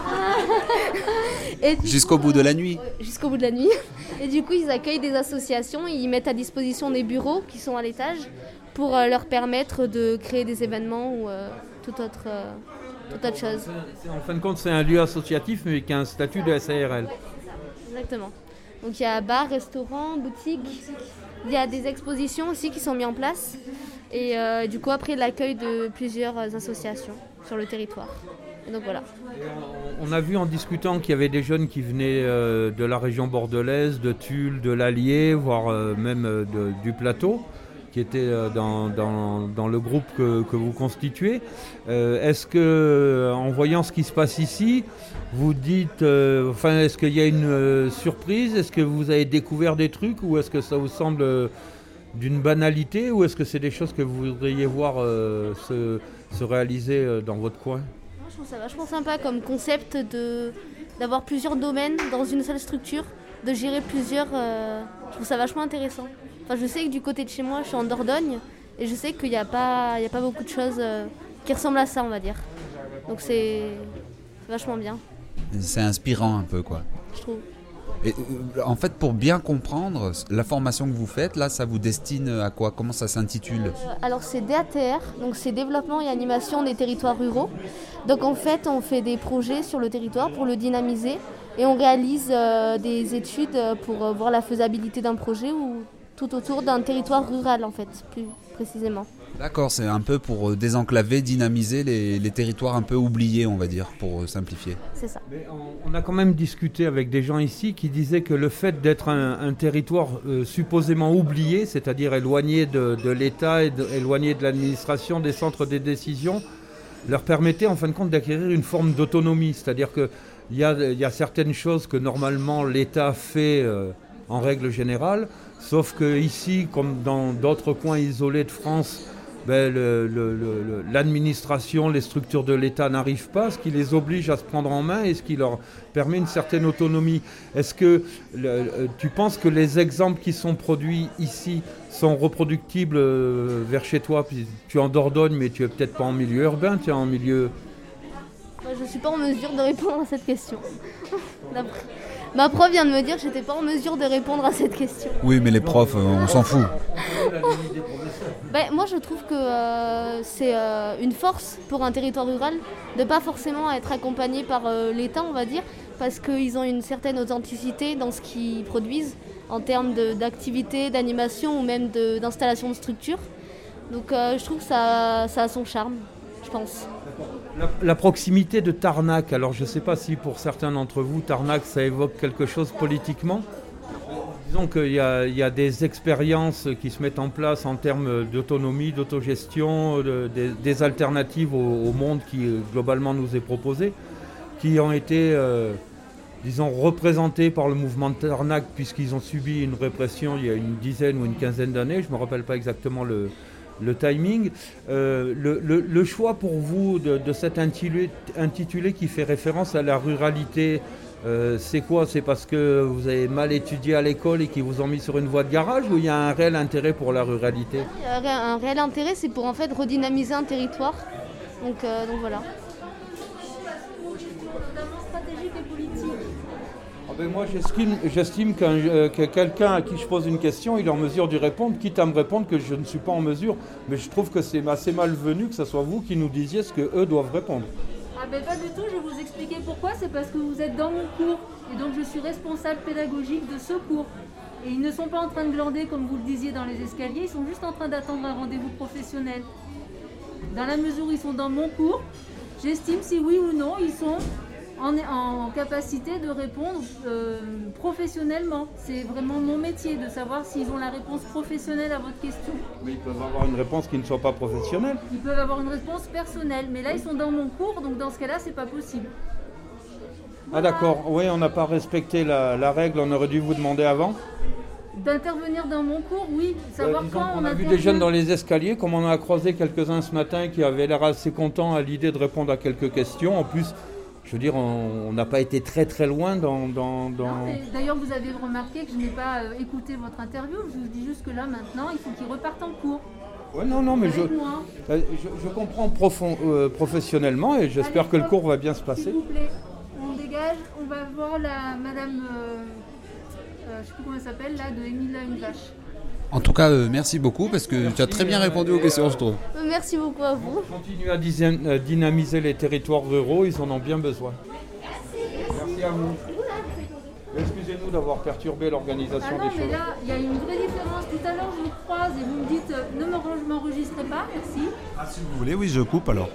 Jusqu'au bout de la nuit. Jusqu'au bout de la nuit. Et du coup, ils accueillent des associations, ils mettent à disposition des bureaux qui sont à l'étage pour leur permettre de créer des événements ou toute autre chose. En fin de compte, c'est un lieu associatif mais qui a un statut de SARL. Exactement. Donc il y a bar, restaurant, boutique. Il y a des expositions aussi qui sont mises en place. Et du coup, après l'accueil de plusieurs associations sur le territoire. Et donc voilà. On a vu en discutant qu'il y avait des jeunes qui venaient de la région bordelaise, de Tulle, de l'Allier, voire même du plateau, qui étaient dans le groupe que vous constituez. Est-ce que, en voyant ce qui se passe ici, vous dites, est-ce qu'il y a une surprise? Est-ce que vous avez découvert des trucs ou est-ce que ça vous semble d'une banalité ou est-ce que c'est des choses que vous voudriez voir se réaliser dans votre coin? Je trouve ça vachement sympa comme concept d'avoir plusieurs domaines dans une seule structure, de gérer plusieurs. Je trouve ça vachement intéressant. Enfin, je sais que du côté de chez moi, je suis en Dordogne et je sais qu'il n'y a pas beaucoup de choses qui ressemblent à ça, on va dire. Donc c'est vachement bien. C'est inspirant un peu, quoi. Je trouve. Et, en fait, pour bien comprendre, la formation que vous faites, là, ça vous destine à quoi? Comment ça s'intitule? Alors c'est DATR, donc c'est développement et animation des territoires ruraux. Donc en fait, on fait des projets sur le territoire pour le dynamiser et on réalise des études pour voir la faisabilité d'un projet ou tout autour d'un territoire rural en fait, plus précisément. D'accord, c'est un peu pour désenclaver, dynamiser les territoires un peu oubliés, on va dire, pour simplifier. C'est ça. Mais on a quand même discuté avec des gens ici qui disaient que le fait d'être un territoire supposément oublié, c'est-à-dire éloigné de l'État et éloigné de l'administration, des centres des décisions, leur permettait en fin de compte d'acquérir une forme d'autonomie. C'est-à-dire qu'il y a certaines choses que normalement l'État fait en règle générale, sauf qu'ici, comme dans d'autres coins isolés de France, l'administration, les structures de l'État n'arrivent pas, ce qui les oblige à se prendre en main et ce qui leur permet une certaine autonomie. Est-ce que tu penses que les exemples qui sont produits ici sont reproductibles vers chez toi? Tu es en Dordogne, mais tu es peut-être pas en milieu urbain, tu es en milieu... Je ne suis pas en mesure de répondre à cette question. Ma prof vient de me dire que je n'étais pas en mesure de répondre à cette question. Oui, mais les profs, on s'en fout. Moi, je trouve que c'est une force pour un territoire rural de ne pas forcément être accompagné par l'État, on va dire, parce qu'ils ont une certaine authenticité dans ce qu'ils produisent en termes d'activité, d'animation ou même d'installation de structure. Donc je trouve que ça a son charme, je pense. La proximité de Tarnac, alors je ne sais pas si pour certains d'entre vous, Tarnac, ça évoque quelque chose politiquement. Disons qu'il y a des expériences qui se mettent en place en termes d'autonomie, d'autogestion, des alternatives au monde qui globalement nous est proposé, qui ont été, représentées par le mouvement de Tarnac puisqu'ils ont subi une répression il y a une dizaine ou une quinzaine d'années, je ne me rappelle pas exactement le timing. Le choix pour vous de cet intitulé qui fait référence à la ruralité, c'est quoi? C'est parce que vous avez mal étudié à l'école et qu'ils vous ont mis sur une voie de garage ou il y a un réel intérêt pour la ruralité? Il y a un réel intérêt, c'est pour en fait redynamiser un territoire. Donc voilà. Stratégique et politique. Moi, j'estime que quelqu'un à qui je pose une question, il est en mesure d'y répondre, quitte à me répondre que je ne suis pas en mesure. Mais je trouve que c'est assez malvenu que ce soit vous qui nous disiez ce qu'eux doivent répondre. Pas du tout, je vais vous expliquer pourquoi. C'est parce que vous êtes dans mon cours et donc je suis responsable pédagogique de ce cours. Et ils ne sont pas en train de glander comme vous le disiez dans les escaliers, ils sont juste en train d'attendre un rendez-vous professionnel. Dans la mesure où ils sont dans mon cours, j'estime si oui ou non ils sont en capacité de répondre professionnellement. C'est vraiment mon métier de savoir s'ils ont la réponse professionnelle à votre question. Mais ils peuvent avoir une réponse qui ne soit pas professionnelle. Ils peuvent avoir une réponse personnelle, mais là ils sont dans mon cours, donc dans ce cas-là c'est pas possible. Ah d'accord, oui, on n'a pas respecté la règle, on aurait dû vous demander avant. D'intervenir dans mon cours, oui. Savoir quand on a vu des jeunes dans les escaliers, comme on en a croisé quelques-uns ce matin qui avaient l'air assez contents à l'idée de répondre à quelques questions. En plus, je veux dire, on n'a pas été très très loin dans... Non, d'ailleurs, vous avez remarqué que je n'ai pas écouté votre interview. Je vous dis juste que là, maintenant, il faut qu'ils repartent en cours. Ouais, non, mais je comprends professionnellement et j'espère que le cours va bien se passer. S'il vous plaît, on dégage, on va voir la madame, je ne sais plus comment elle s'appelle, là, de Émile une vache. En tout cas, merci beaucoup parce que tu as très bien répondu aux questions, je trouve. Merci beaucoup à vous. Continuez à dynamiser les territoires ruraux, ils en ont bien besoin. Merci à vous. Excusez-nous d'avoir perturbé l'organisation des choses. Mais là, il y a une vraie différence. Tout à l'heure, je vous croise et vous me dites ne m'enregistrez pas, merci. Ah, si vous voulez, oui, je coupe alors.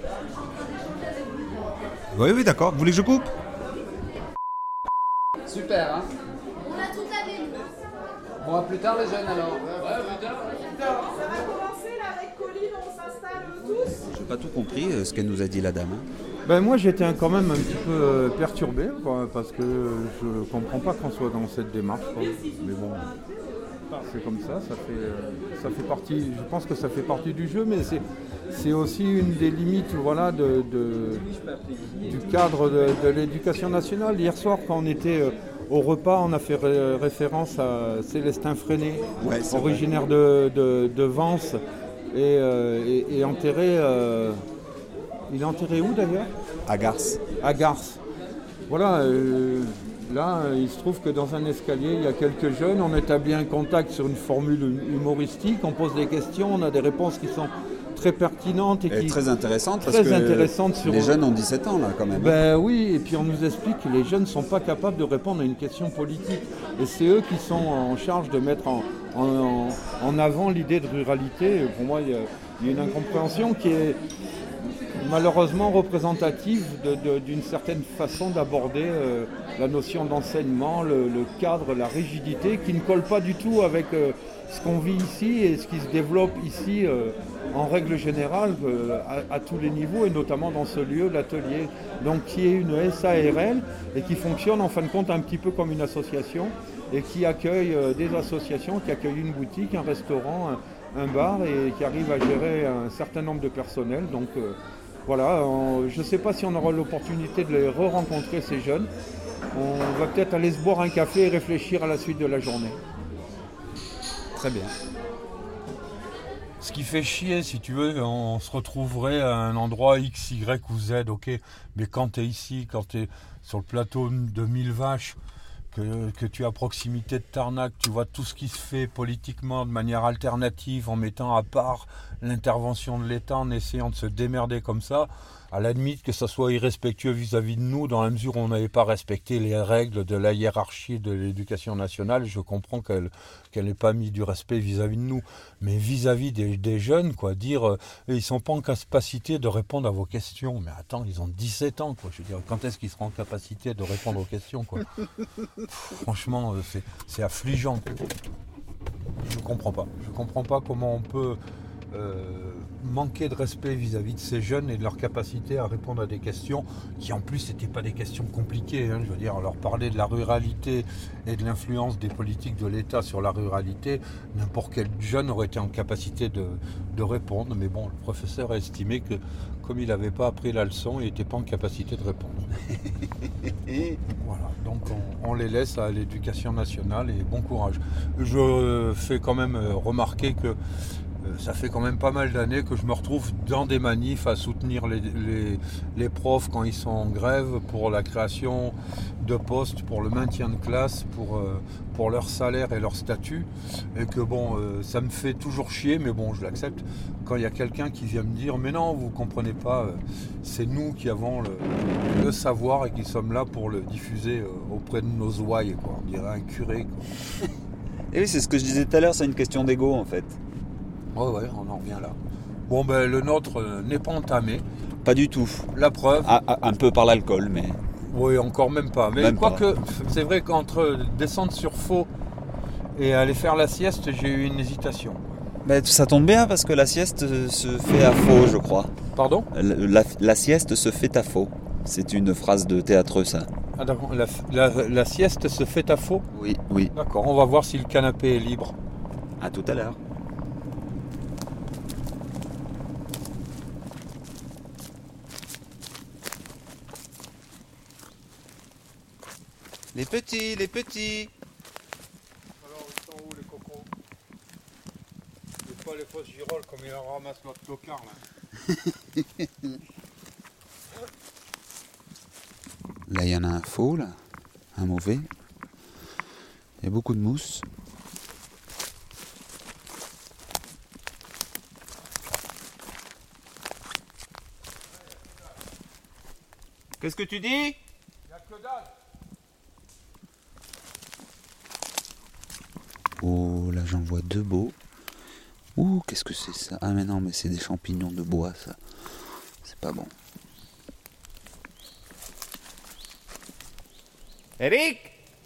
Oui, d'accord. Vous voulez que je coupe? Super, hein? On a toute l'année. Bon, à plus tard les jeunes alors. On va commencer là avec Colline, on s'installe tous. J'ai pas tout compris ce qu'elle nous a dit la dame. Moi j'étais quand même un petit peu perturbé quoi, parce que je comprends pas qu'on soit dans cette démarche. Quoi. Mais bon, c'est comme ça fait partie, je pense que ça fait partie du jeu, mais c'est aussi une des limites voilà, du cadre de l'éducation nationale. Hier soir quand on était au repas, on a fait référence à Célestin Freinet, originaire de Vence et enterré... il est enterré où d'ailleurs? À Garces. À Garces. Voilà, là, il se trouve que dans un escalier, il y a quelques jeunes, on établit un contact sur une formule humoristique, on pose des questions, on a des réponses qui sont très pertinentes et très intéressantes parce que les jeunes ont 17 ans là quand même. Oui, et puis on nous explique que les jeunes ne sont pas capables de répondre à une question politique. Et c'est eux qui sont en charge de mettre en avant l'idée de ruralité. Pour moi, il y a une incompréhension qui est malheureusement représentative d'une certaine façon d'aborder la notion d'enseignement, le cadre, la rigidité, qui ne colle pas du tout avec ce qu'on vit ici et ce qui se développe ici en règle générale à tous les niveaux et notamment dans ce lieu, l'atelier, donc qui est une SARL et qui fonctionne en fin de compte un petit peu comme une association et qui accueille des associations, qui accueille une boutique, un restaurant, un bar et qui arrive à gérer un certain nombre de personnel. Donc voilà, je ne sais pas si on aura l'opportunité de les re-rencontrer ces jeunes. On va peut-être aller se boire un café et réfléchir à la suite de la journée. Très bien. Ce qui fait chier, si tu veux, on se retrouverait à un endroit X, Y ou Z, ok. Mais quand tu es ici, quand tu es sur le plateau de Mille Vaches, que tu es à proximité de Tarnac, tu vois tout ce qui se fait politiquement de manière alternative, en mettant à part l'intervention de l'État, en essayant de se démerder comme ça, à la limite que ça soit irrespectueux vis-à-vis de nous, dans la mesure où on n'avait pas respecté les règles de la hiérarchie de l'éducation nationale, je comprends qu'elle n'ait pas mis du respect vis-à-vis de nous. Mais vis-à-vis des jeunes, quoi, dire ils ne sont pas en capacité de répondre à vos questions. Mais attends, ils ont 17 ans, quoi. Je veux dire, quand est-ce qu'ils seront en capacité de répondre aux questions, quoi? Franchement, c'est affligeant, quoi. Je comprends pas comment on peut manquer de respect vis-à-vis de ces jeunes et de leur capacité à répondre à des questions qui en plus n'étaient pas des questions compliquées. Je veux dire, leur parler de la ruralité et de l'influence des politiques de l'État sur la ruralité, n'importe quel jeune aurait été en capacité de répondre. Mais bon, le professeur a estimé que comme il n'avait pas appris la leçon, il n'était pas en capacité de répondre. Voilà, donc on les laisse à l'éducation nationale et bon courage. Je fais quand même remarquer que ça fait quand même pas mal d'années que je me retrouve dans des manifs à soutenir les profs quand ils sont en grève pour la création de postes, pour le maintien de classe, pour leur salaire et leur statut. Et que bon, ça me fait toujours chier, mais bon, je l'accepte. Quand il y a quelqu'un qui vient me dire « Mais non, vous ne comprenez pas, c'est nous qui avons le savoir et qui sommes là pour le diffuser auprès de nos ouailles, quoi. » On dirait un curé, quoi. Et oui, c'est ce que je disais tout à l'heure, c'est une question d'ego en fait. Ouais, on en revient là. Bon, le nôtre n'est pas entamé. Pas du tout. La preuve. Un peu par l'alcool, mais... Oui, encore même pas. Mais quoique, c'est vrai qu'entre descendre sur Faux et aller faire la sieste, j'ai eu une hésitation. Mais ça tombe bien parce que la sieste se fait à Faux, je crois. Pardon ? La sieste se fait à Faux. C'est une phrase de théâtreux, ça. Ah d'accord, la sieste se fait à Faux ? Oui, oui. D'accord, on va voir si le canapé est libre. À tout à l'heure. Les petits. Alors, ils sont où les cocos ? C'est pas les fausses girolles comme ils en ramassent notre tocard là. Là, il y en a un faux, là. Un mauvais. Il y a beaucoup de mousse. Qu'est-ce que tu dis ? Il n'y a que dalle. Oh, là, j'en vois 2 beaux. Ouh, qu'est-ce que c'est ça ? Ah, mais non, mais c'est des champignons de bois, ça. C'est pas bon. Eric ?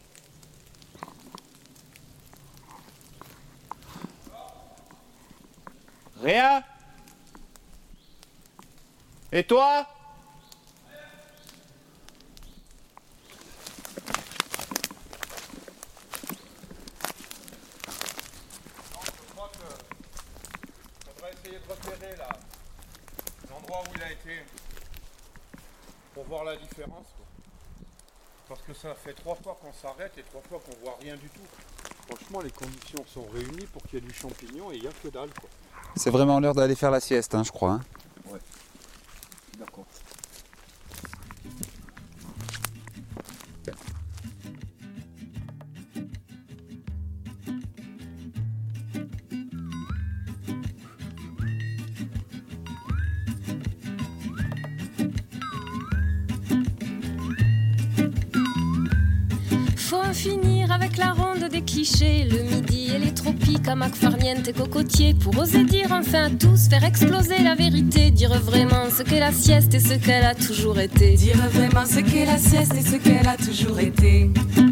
Rien ? Et toi ? Essayer de repérer là l'endroit où il a été pour voir la différence quoi. Parce que ça fait 3 fois qu'on s'arrête et 3 fois qu'on voit rien du tout. Franchement les conditions sont réunies pour qu'il y ait du champignon et il n'y a que dalle quoi. C'est vraiment l'heure d'aller faire la sieste, hein, je crois. Hein. Ouais, d'accord. Faut en finir avec la ronde des clichés, le midi et les tropiques à Macfarniente et cocotier, pour oser dire enfin à tous, faire exploser la vérité, dire vraiment ce qu'est la sieste et ce qu'elle a toujours été. Dire vraiment ce qu'est la sieste et ce qu'elle a toujours été.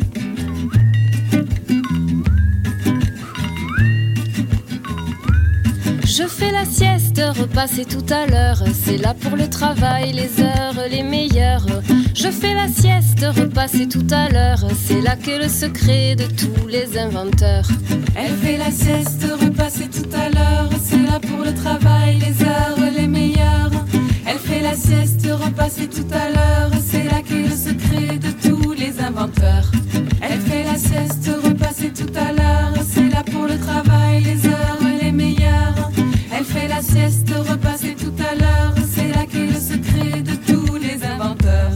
Je fais la sieste, repasser tout à l'heure, c'est là pour le travail, les heures les meilleures. Je fais la sieste, repasser tout à l'heure, c'est là qu'est le secret de tous les inventeurs. Elle fait la sieste, repasser tout à l'heure, c'est là pour le travail, les heures les meilleures. Elle fait la sieste, repasser tout à l'heure, c'est là qu'est le secret de tous les inventeurs. Elle fait la sieste, repasser tout à l'heure, c'est là pour le travail, les heures les meilleures. Elle fait la sieste, repasser tout à l'heure, c'est là qu'est le secret de tous les inventeurs.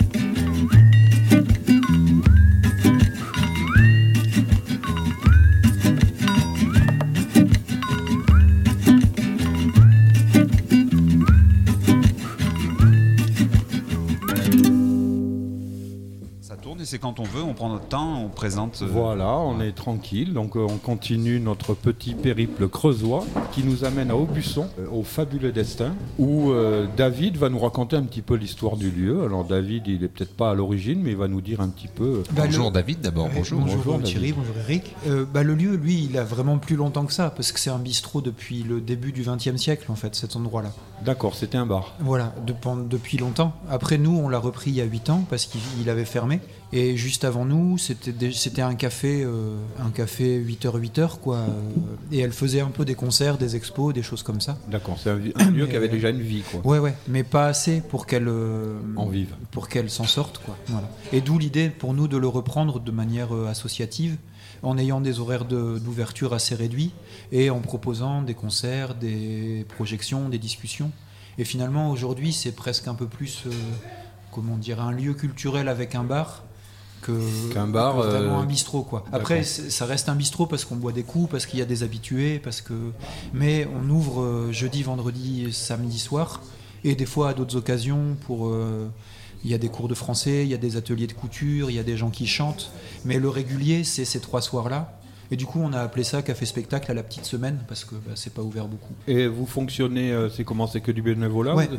Et c'est quand on veut, on prend notre temps, on présente. Voilà, on est tranquille, donc on continue notre petit périple creusois qui nous amène à Aubusson, au fabuleux destin, où David va nous raconter un petit peu l'histoire du lieu. Alors David, il est peut-être pas à l'origine, mais il va nous dire un petit peu. Bonjour David d'abord, bonjour. Bonjour Thierry, bonjour Eric. Le lieu, lui, il a vraiment plus longtemps que ça, parce que c'est un bistrot depuis le début du XXe siècle, en fait, cet endroit-là. D'accord, c'était un bar. Voilà, depuis longtemps. Après, nous, on l'a repris il y a 8 ans, parce qu'il avait fermé. Et juste avant nous, c'était un café 8h, quoi. Et elle faisait un peu des concerts, des expos, des choses comme ça. D'accord, c'est un lieu qui avait déjà une vie, quoi. Ouais, mais pas assez pour qu'elle en vive. Pour qu'elle s'en sorte, quoi. Voilà. Et d'où l'idée pour nous de le reprendre de manière associative, en ayant des horaires d'ouverture assez réduits et en proposant des concerts, des projections, des discussions. Et finalement, aujourd'hui, c'est presque un peu plus, un lieu culturel avec un bar. Qu'un bar, vraiment un bistrot, quoi. Après, ça reste un bistrot parce qu'on boit des coups, parce qu'il y a des habitués, mais on ouvre jeudi, vendredi, samedi soir, et des fois à d'autres occasions il y a des cours de français, il y a des ateliers de couture, il y a des gens qui chantent, mais le régulier, c'est ces 3 soirs-là. Et du coup, on a appelé ça café spectacle à la petite semaine parce que c'est pas ouvert beaucoup. Et vous fonctionnez, c'est que du bénévolat? Ouais.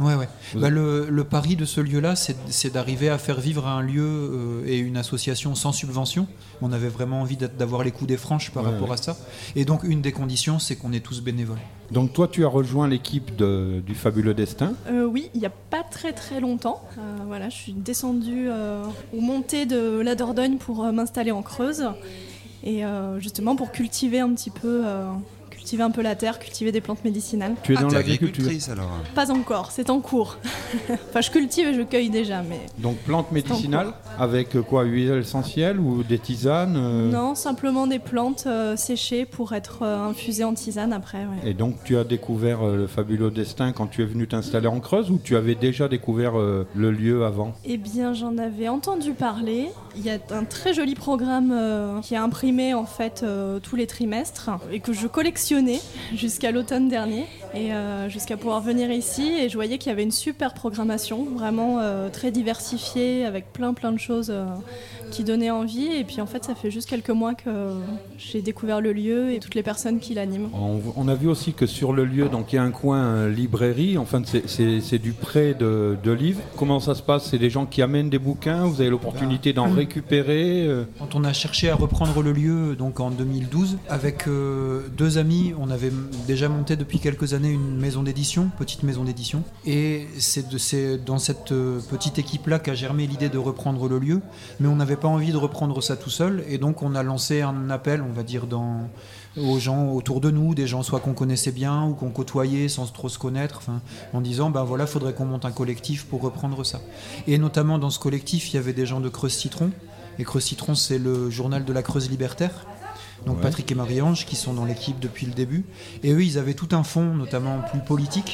Le pari de ce lieu-là, c'est d'arriver à faire vivre un lieu et une association sans subvention. On avait vraiment envie d'avoir les coups des franches par rapport à ça. Et donc, une des conditions, c'est qu'on est tous bénévoles. Donc toi, tu as rejoint l'équipe du Fabuleux Destin? Oui, il n'y a pas très très longtemps. Voilà, je suis descendue ou montée de la Dordogne pour m'installer en Creuse. Et justement pour cultiver un petit peu... cultiver un peu la terre, cultiver des plantes médicinales. Tu es dans l'agriculture alors? Pas encore, c'est en cours. Enfin, je cultive et je cueille déjà, mais... Donc plantes médicinales avec quoi? Huile essentielle ou des tisanes? Non, simplement des plantes séchées pour être infusées en tisane après. Ouais. Et donc tu as découvert le Fabuleux Destin quand tu es venu t'installer en Creuse, ou tu avais déjà découvert le lieu avant? Eh bien, j'en avais entendu parler. Il y a un très joli programme qui est imprimé en fait tous les trimestres et que je collectionnais jusqu'à l'automne dernier et jusqu'à pouvoir venir ici, et je voyais qu'il y avait une super programmation vraiment très diversifiée avec plein de choses qui donnaient envie. Et puis en fait ça fait juste quelques mois que j'ai découvert le lieu et toutes les personnes qui l'animent. On a vu aussi que sur le lieu, donc il y a un coin librairie, enfin c'est du prêt de livres. Comment ça se passe? C'est des gens qui amènent des bouquins, vous avez l'opportunité d'en récupérer? Quand on a cherché à reprendre le lieu donc en 2012 avec deux amis, on avait déjà monté depuis quelques années une maison d'édition, petite maison d'édition, et c'est dans cette petite équipe-là qu'a germé l'idée de reprendre le lieu, mais on n'avait pas envie de reprendre ça tout seul, et donc on a lancé un appel, on va dire, aux gens autour de nous, des gens soit qu'on connaissait bien ou qu'on côtoyait sans trop se connaître, en disant voilà, faudrait qu'on monte un collectif pour reprendre ça. Et notamment dans ce collectif, il y avait des gens de Creuse Citron, et Creuse Citron c'est le journal de la Creuse libertaire. Donc Patrick et Marie-Ange qui sont dans l'équipe depuis le début, et eux ils avaient tout un fond notamment plus politique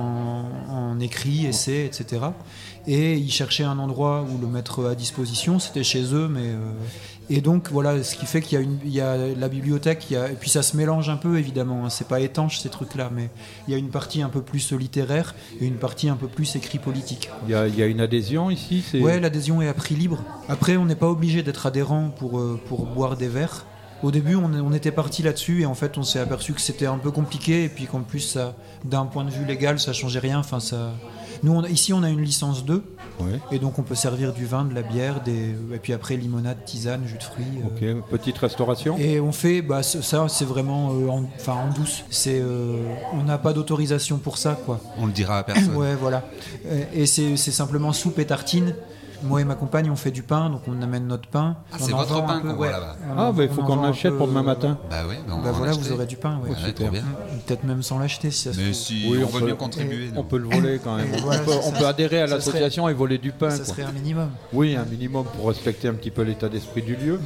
en écrit, essais, etc. Et ils cherchaient un endroit où le mettre à disposition, c'était chez eux, mais et donc voilà, ce qui fait qu'il y a la bibliothèque, et puis ça se mélange un peu évidemment, c'est pas étanche ces trucs-là, mais il y a une partie un peu plus littéraire et une partie un peu plus écrit politique. Il y a une adhésion ici? Ouais, l'adhésion est à prix libre. Après on n'est pas obligé d'être adhérent pour boire des verres. Au début, on était parti là-dessus, et en fait, on s'est aperçu que c'était un peu compliqué, et puis qu'en plus, ça, d'un point de vue légal, ça changeait rien. Enfin, nous, ici, on a une licence 2, et donc on peut servir du vin, de la bière, et puis après limonade, tisane, jus de fruits. Ok, petite restauration. Et on fait, ça, c'est vraiment, en douce. On n'a pas d'autorisation pour ça, quoi. On le dira à personne. Ouais, voilà. Et c'est simplement soupe et tartine. Moi et ma compagne, on fait du pain, donc on amène notre pain. C'est votre pain qu'on voit là-bas. Il faut qu'on achète pour demain matin. Voilà, vous aurez du pain. Trop bien. Peut-être même sans l'acheter si ça se trouve. Oui, on veut bien contribuer. On peut le voler quand même. On peut adhérer à l'association et voler du pain. Ça serait un minimum. Oui, un minimum pour respecter un petit peu l'état d'esprit du lieu.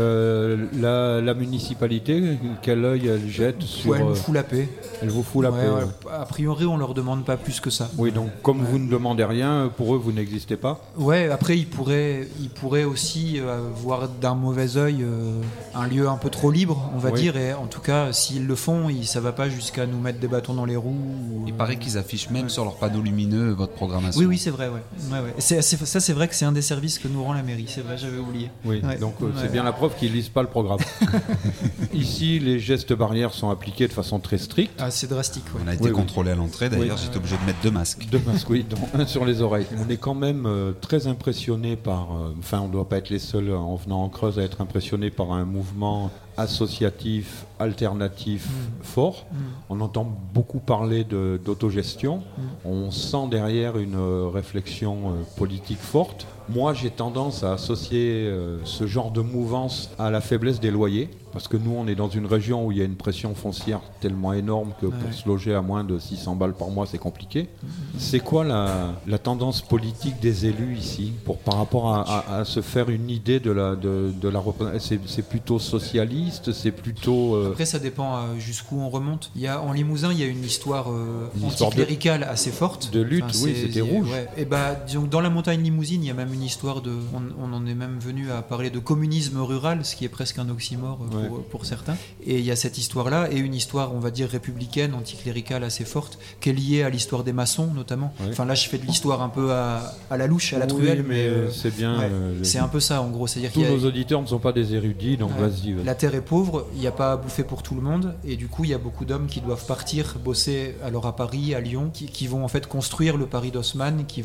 La municipalité, quel œil elle jette sur... Elle nous fout la paix. Elle vous fout la paix. A priori, on leur demande pas plus que ça. Oui, donc comme vous ne demandez rien, pour eux, vous n'existez pas. Ouais, après, ils pourraient aussi voir d'un mauvais œil un lieu un peu trop libre, on va dire, et en tout cas, s'ils le font, ça va pas jusqu'à nous mettre des bâtons dans les roues. Il paraît qu'ils affichent même sur leurs panneaux lumineux votre programmation. Oui, c'est vrai, ouais. Ça, c'est vrai que c'est un des services que nous rend la mairie, c'est vrai, j'avais oublié. Oui, donc c'est bien la preuve qu'ils lisent pas le programme. Ici, les gestes barrières sont appliqués de façon très stricte. Ah, c'est drastique, On a été contrôlé à l'entrée, d'ailleurs, j'étais obligé de mettre 2 masques. 2 masques, oui, dont un sur les oreilles. On est quand même très impressionné par... on ne doit pas être les seuls en venant en Creuse à être impressionné par un mouvement associatif, alternatif fort. On entend beaucoup parler d'autogestion. On sent derrière une réflexion politique forte. Moi, j'ai tendance à associer ce genre de mouvance à la faiblesse des loyers, parce que nous, on est dans une région où il y a une pression foncière tellement énorme que pour se loger à moins de 600 balles par mois, c'est compliqué. C'est quoi la tendance politique des élus ici par rapport à se faire une idée de la représentation? C'est plutôt socialiste, c'est plutôt... Après, ça dépend jusqu'où on remonte. En Limousin, il y a une histoire anticléricale assez forte. De lutte, c'était rouge. Et disons que dans la montagne limousine, il y a même même une histoire de... On en est même venu à parler de communisme rural, ce qui est presque un oxymore pour certains. Et il y a cette histoire-là, et une histoire, on va dire, républicaine, anticléricale assez forte, qui est liée à l'histoire des maçons, notamment. Ouais. Enfin là, je fais de l'histoire un peu à la louche, à la truelle. Mais c'est bien... c'est un peu ça, en gros. C'est-à-dire tous nos auditeurs ne sont pas des érudits, donc vas-y. La terre est pauvre, il n'y a pas à bouffer pour tout le monde, et du coup, il y a beaucoup d'hommes qui doivent partir, bosser alors à Paris, à Lyon, qui vont en fait construire le Paris d'Haussmann, qui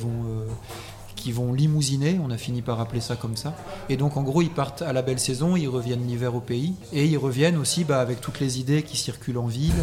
vont limousiner, on a fini par appeler ça comme ça. Et donc en gros ils partent à la belle saison, ils reviennent l'hiver au pays, et ils reviennent aussi avec toutes les idées qui circulent en ville.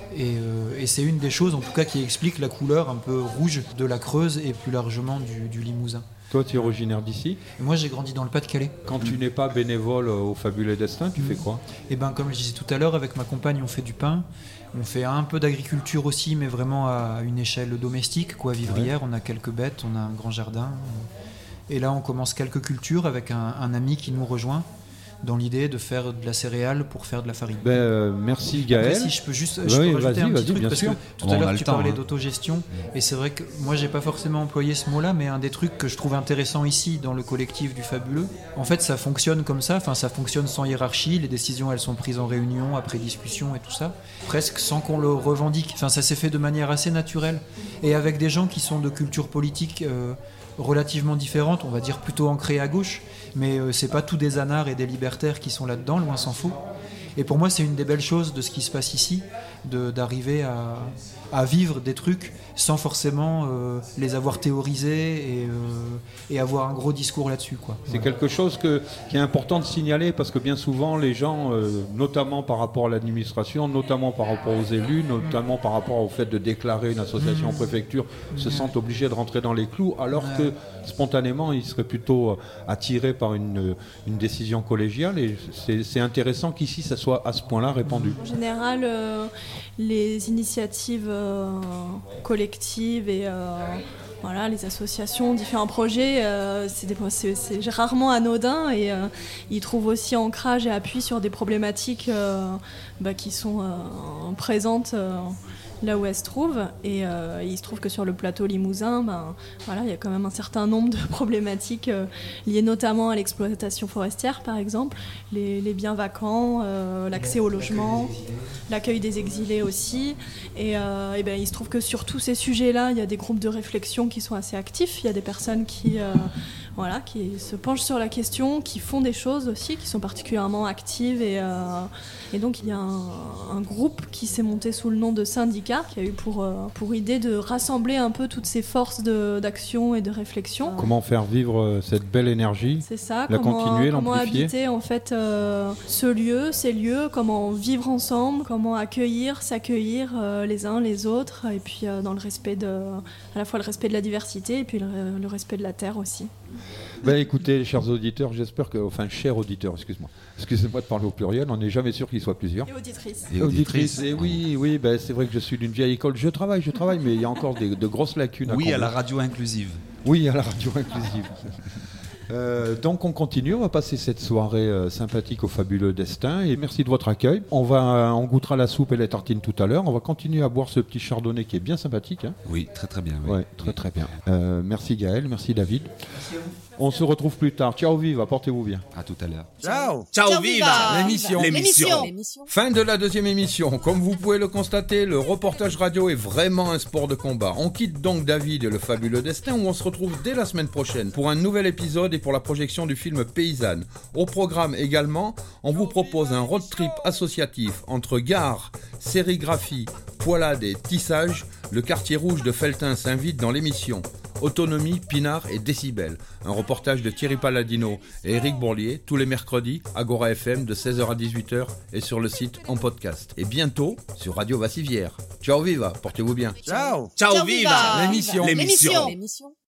Et c'est une des choses en tout cas qui explique la couleur un peu rouge de la Creuse et plus largement du Limousin. Toi, tu es originaire d'ici ? Moi, j'ai grandi dans le Pas-de-Calais. Quand tu n'es pas bénévole au Fabuleux Destin, tu fais quoi ? Eh ben, comme je disais tout à l'heure, avec ma compagne, on fait du pain. On fait un peu d'agriculture aussi, mais vraiment à une échelle domestique, quoi, vivrière. Ouais. On a quelques bêtes, on a un grand jardin. Et là, on commence quelques cultures avec un ami qui nous rejoint, dans l'idée de faire de la céréale pour faire de la farine. Merci Gaël. Après, si je peux juste rajouter un petit truc, parce que tout à l'heure tu parlais d'autogestion, et c'est vrai que moi j'ai pas forcément employé ce mot-là, mais un des trucs que je trouve intéressant ici dans le collectif du Fabuleux, en fait ça fonctionne comme ça, ça fonctionne sans hiérarchie, les décisions elles sont prises en réunion, après discussion et tout ça, presque sans qu'on le revendique, ça s'est fait de manière assez naturelle, et avec des gens qui sont de culture politique relativement différentes, on va dire plutôt ancrées à gauche, mais c'est pas tous des anards et des libertaires qui sont là-dedans, loin s'en faut. Et pour moi, c'est une des belles choses de ce qui se passe ici, d'arriver à vivre des trucs sans forcément les avoir théorisés et avoir un gros discours là-dessus, quoi. C'est quelque chose qui est important de signaler, parce que bien souvent, les gens, notamment par rapport à l'administration, notamment par rapport aux élus, notamment par rapport au fait de déclarer une association en préfecture, se sentent obligés de rentrer dans les clous, alors que spontanément, ils seraient plutôt attirés par une décision collégiale. Et c'est intéressant qu'ici, ça soit à ce point-là répandu. En général, les initiatives collectives et les associations, différents projets, c'est rarement anodin, et ils trouvent aussi ancrage et appui sur des problématiques qui sont présentes là où elles se trouvent, et il se trouve que sur le plateau limousin, il y a quand même un certain nombre de problématiques liées notamment à l'exploitation forestière, par exemple, les biens vacants, l'accès au logement, l'accueil des exilés aussi, et il se trouve que sur tous ces sujets-là, il y a des groupes de réflexion qui sont assez actifs, il y a des personnes qui se penchent sur la question, qui font des choses aussi, qui sont particulièrement actives, et donc il y a un groupe qui s'est monté sous le nom de syndicat, qui a eu pour idée de rassembler un peu toutes ces forces d'action et de réflexion. Comment faire vivre cette belle énergie ? C'est ça, comment habiter en fait ce lieu, ces lieux, comment vivre ensemble, comment accueillir, s'accueillir les uns les autres, et puis dans le respect à la fois le respect de la diversité et puis le respect de la terre aussi. Écoutez, chers auditeurs, chers auditeurs, excusez-moi de parler au pluriel, on n'est jamais sûr qu'il soit plusieurs. Et auditrices. Et auditrices, et oui, c'est vrai que je suis d'une vieille école, je travaille, mais il y a encore de grosses lacunes. Oui, à la radio inclusive. Oui, à la radio inclusive. Donc on continue, on va passer cette soirée sympathique au Fabuleux Destin, et merci de votre accueil. On goûtera la soupe et les tartines tout à l'heure. On va continuer à boire ce petit chardonnay qui est bien sympathique. Hein. Oui, très très bien. Oui. Ouais, très très bien. Merci Gaël, merci David. On se retrouve plus tard. Ciao viva, portez-vous bien. À tout à l'heure. Ciao. Ciao viva. L'émission. Fin de la deuxième émission. Comme vous pouvez le constater, le reportage radio est vraiment un sport de combat. On quitte donc David et le Fabuleux Destin, où on se retrouve dès la semaine prochaine pour un nouvel épisode et pour la projection du film Paysanne. Au programme également, on vous propose un road trip associatif entre gare, sérigraphie, poilade et tissage. Le quartier rouge de Felletin s'invite dans l'émission. Autonomie, Pinard et Décibel. Un reportage de Thierry Palladino et Éric Bourlier tous les mercredis, Agora FM de 16h à 18h et sur le site en podcast. Et bientôt sur Radio Vassivière. Ciao viva, portez-vous bien. Ciao viva. L'émission.